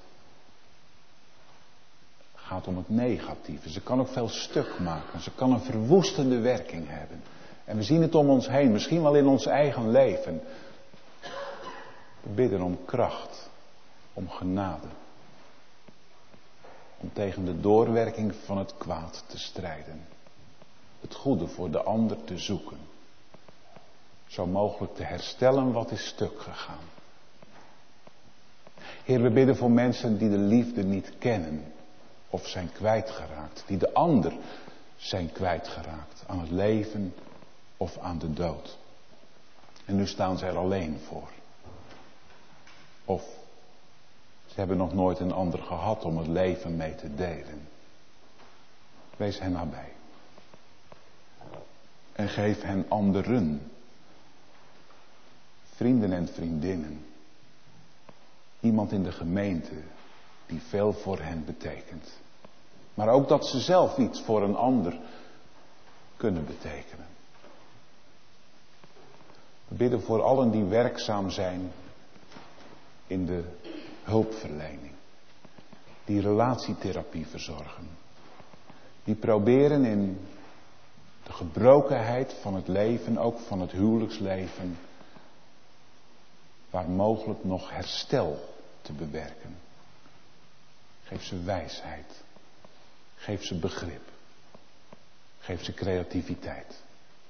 gaat om het negatieve. Ze kan ook veel stuk maken. Ze kan een verwoestende werking hebben. En we zien het om ons heen, misschien wel in ons eigen leven. We bidden om kracht, om genade. Om tegen de doorwerking van het kwaad te strijden. Het goede voor de ander te zoeken. Zo mogelijk te herstellen wat is stuk gegaan. Heer, we bidden voor mensen die de liefde niet kennen. Of zijn kwijtgeraakt. Die de ander zijn kwijtgeraakt. Aan het leven of aan de dood. En nu staan ze er alleen voor. Of ze hebben nog nooit een ander gehad om het leven mee te delen. Wees hen nabij. En geef hen anderen. Vrienden en vriendinnen. Iemand in de gemeente die veel voor hen betekent. Maar ook dat ze zelf iets voor een ander kunnen betekenen. We bidden voor allen die werkzaam zijn in de hulpverlening. Die relatietherapie verzorgen. Die proberen in de gebrokenheid van het leven, ook van het huwelijksleven, waar mogelijk nog herstel te bewerken. Geef ze wijsheid. Geef ze begrip. Geef ze creativiteit.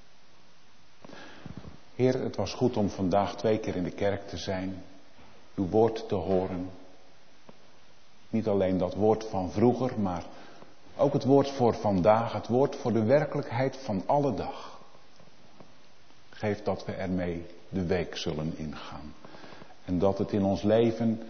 Heer, het was goed om vandaag 2 keer in de kerk te zijn. Uw woord te horen. Niet alleen dat woord van vroeger, maar ook het woord voor vandaag. Het woord voor de werkelijkheid van alle dag. Geef dat we ermee de week zullen ingaan. En dat het in ons leven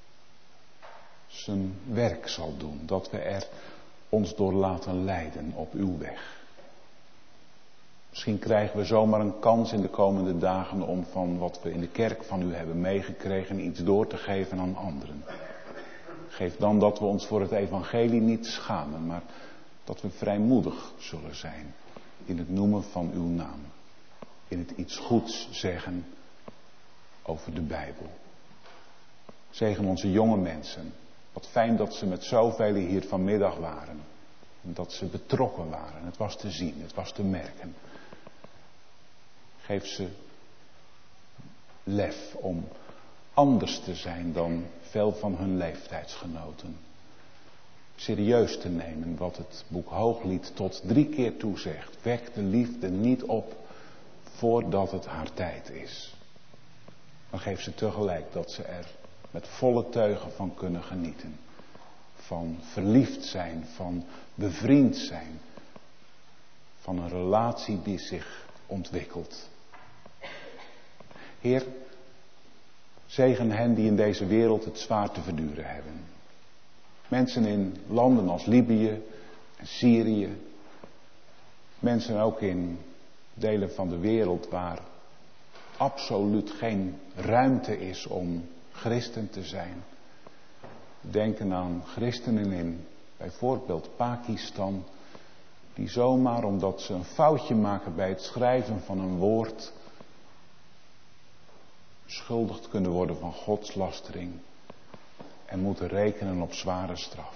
zijn werk zal doen. Dat we er ons door laten leiden op uw weg. Misschien krijgen we zomaar een kans in de komende dagen om van wat we in de kerk van u hebben meegekregen iets door te geven aan anderen. Geef dan dat we ons voor het evangelie niet schamen, maar dat we vrijmoedig zullen zijn in het noemen van uw naam. In het iets goeds zeggen over de Bijbel. Zegen onze jonge mensen. Wat fijn dat ze met zoveel hier vanmiddag waren. En dat ze betrokken waren. Het was te zien, het was te merken. Geef ze lef om anders te zijn dan veel van hun leeftijdsgenoten. Serieus te nemen wat het boek Hooglied tot 3 keer toe zegt. Wek de liefde niet op voordat het haar tijd is. Dan geef ze tegelijk dat ze er met volle teugen van kunnen genieten. Van verliefd zijn, van bevriend zijn. Van een relatie die zich ontwikkelt. Heer, zegen hen die in deze wereld het zwaar te verduren hebben. Mensen in landen als Libië en Syrië. Mensen ook in delen van de wereld waar absoluut geen ruimte is om christen te zijn. Denken aan christenen in bijvoorbeeld Pakistan, die zomaar omdat ze een foutje maken bij het schrijven van een woord, beschuldigd kunnen worden van godslastering en moeten rekenen op zware straf.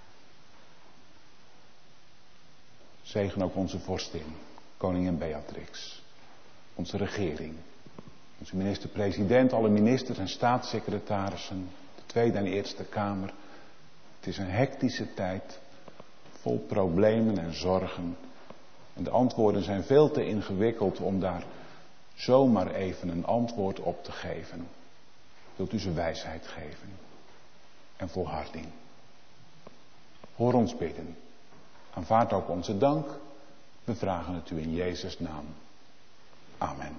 Zegen ook onze vorstin, koningin Beatrix, onze regering, onze minister-president, alle ministers en staatssecretarissen, de Tweede en Eerste Kamer. Het is een hectische tijd, vol problemen en zorgen. En de antwoorden zijn veel te ingewikkeld om daar zomaar even een antwoord op te geven. Wilt u ze wijsheid geven en volharding. Hoor ons bidden. Aanvaard ook onze dank. We vragen het u in Jezus' naam. Amen.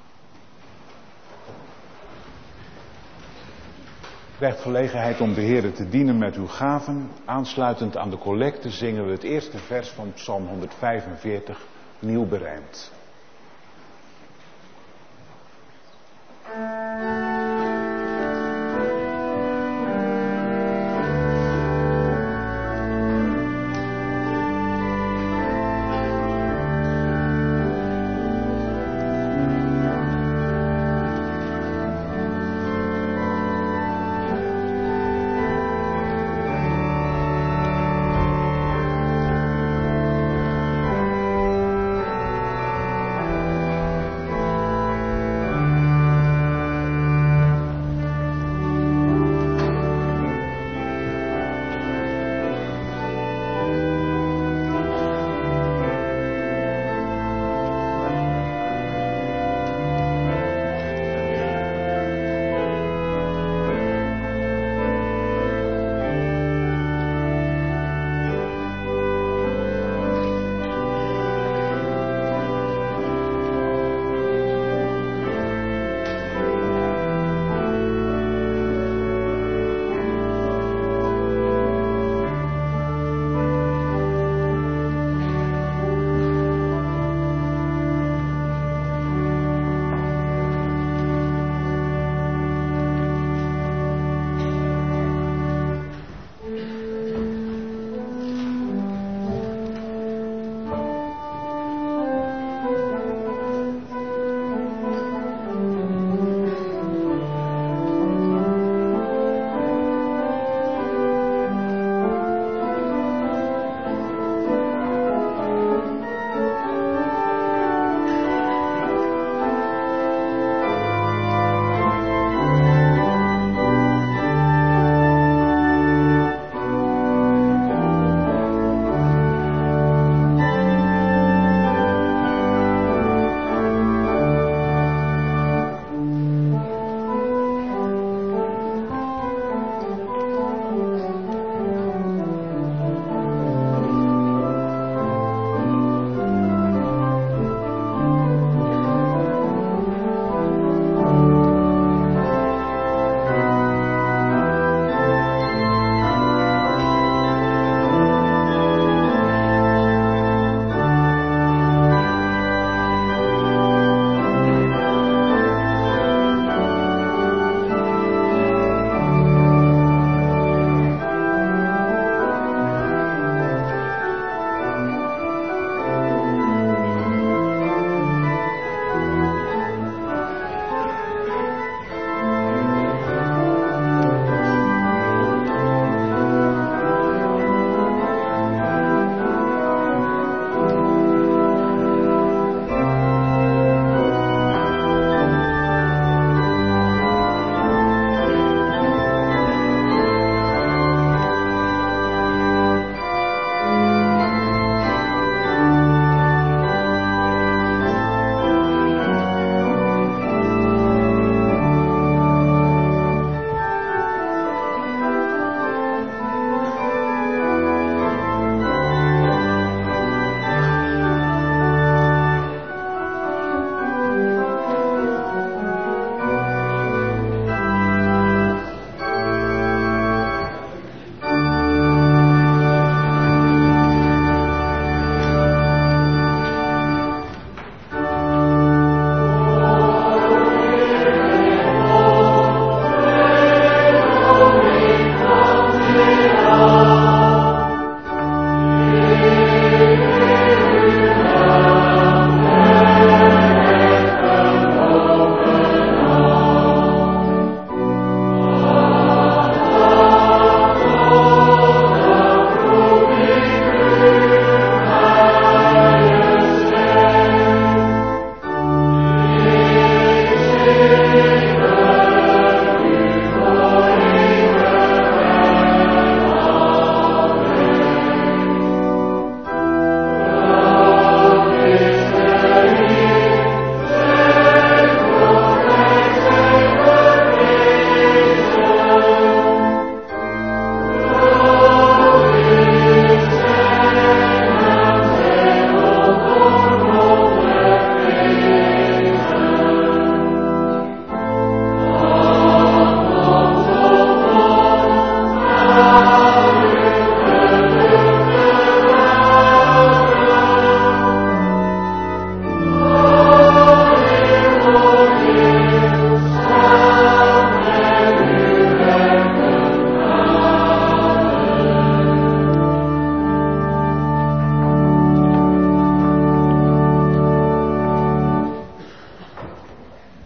Krijgt gelegenheid om de Heere te dienen met uw gaven. Aansluitend aan de collecte zingen we het eerste vers van Psalm 145, nieuw berijmd.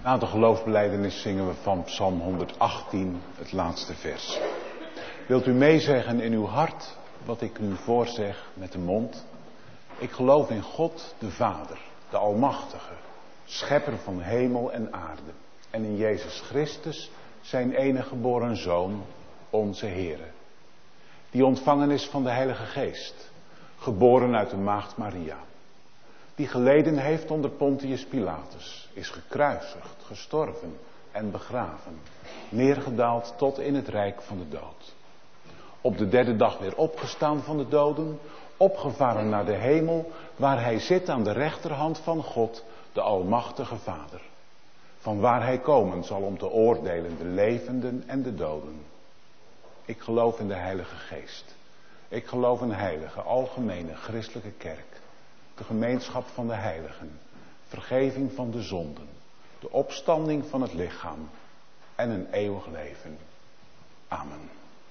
Na de geloofsbelijdenis zingen we van Psalm 118 het laatste vers. Wilt u meezeggen in uw hart wat ik nu voorzeg met de mond? Ik geloof in God de Vader, de Almachtige, schepper van hemel en aarde. En in Jezus Christus, zijn enige geboren Zoon, onze Heere. Die ontvangen is van de Heilige Geest, geboren uit de maagd Maria. Die geleden heeft onder Pontius Pilatus, is gekruisigd, gestorven en begraven, neergedaald tot in het rijk van de dood. Op de derde dag weer opgestaan van de doden, opgevaren naar de hemel, waar hij zit aan de rechterhand van God, de Almachtige Vader. Van waar hij komen zal om te oordelen de levenden en de doden. Ik geloof in de Heilige Geest. Ik geloof in een heilige, algemene, christelijke kerk. De gemeenschap van de heiligen. Vergeving van de zonden. De opstanding van het lichaam. En een eeuwig leven. Amen.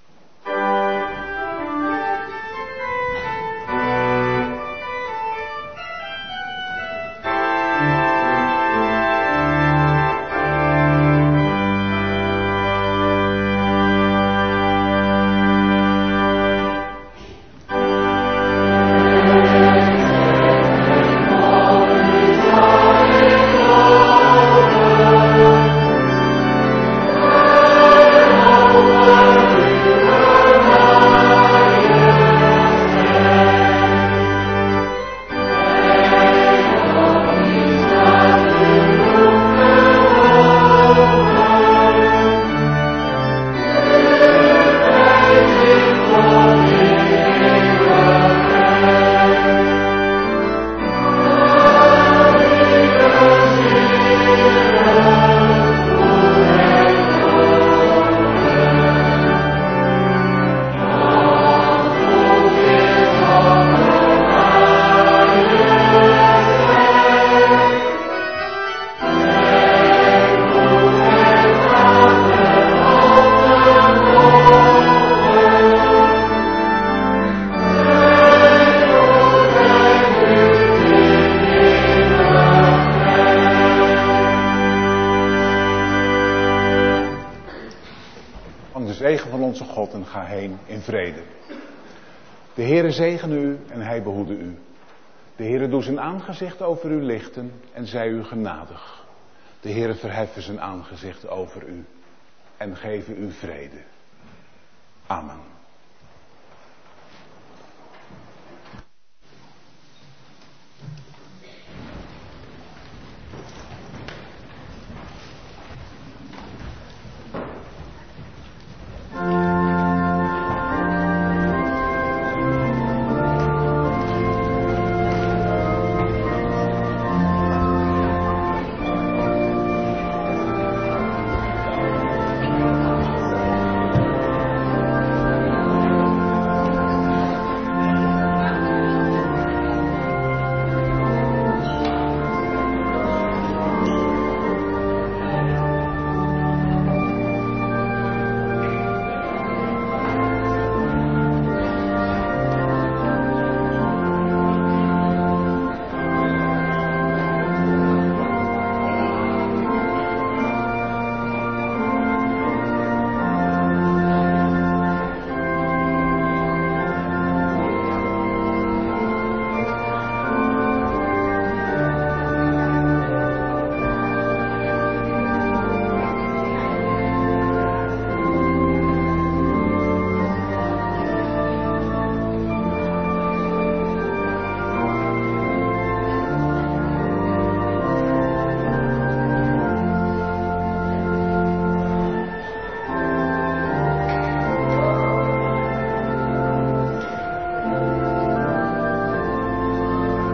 God en ga heen in vrede. De Heere zegene u en hij behoede u. De Heere doe zijn aangezicht over u lichten en zij u genadig. De Heere verheffen zijn aangezicht over u en geven u vrede. Amen.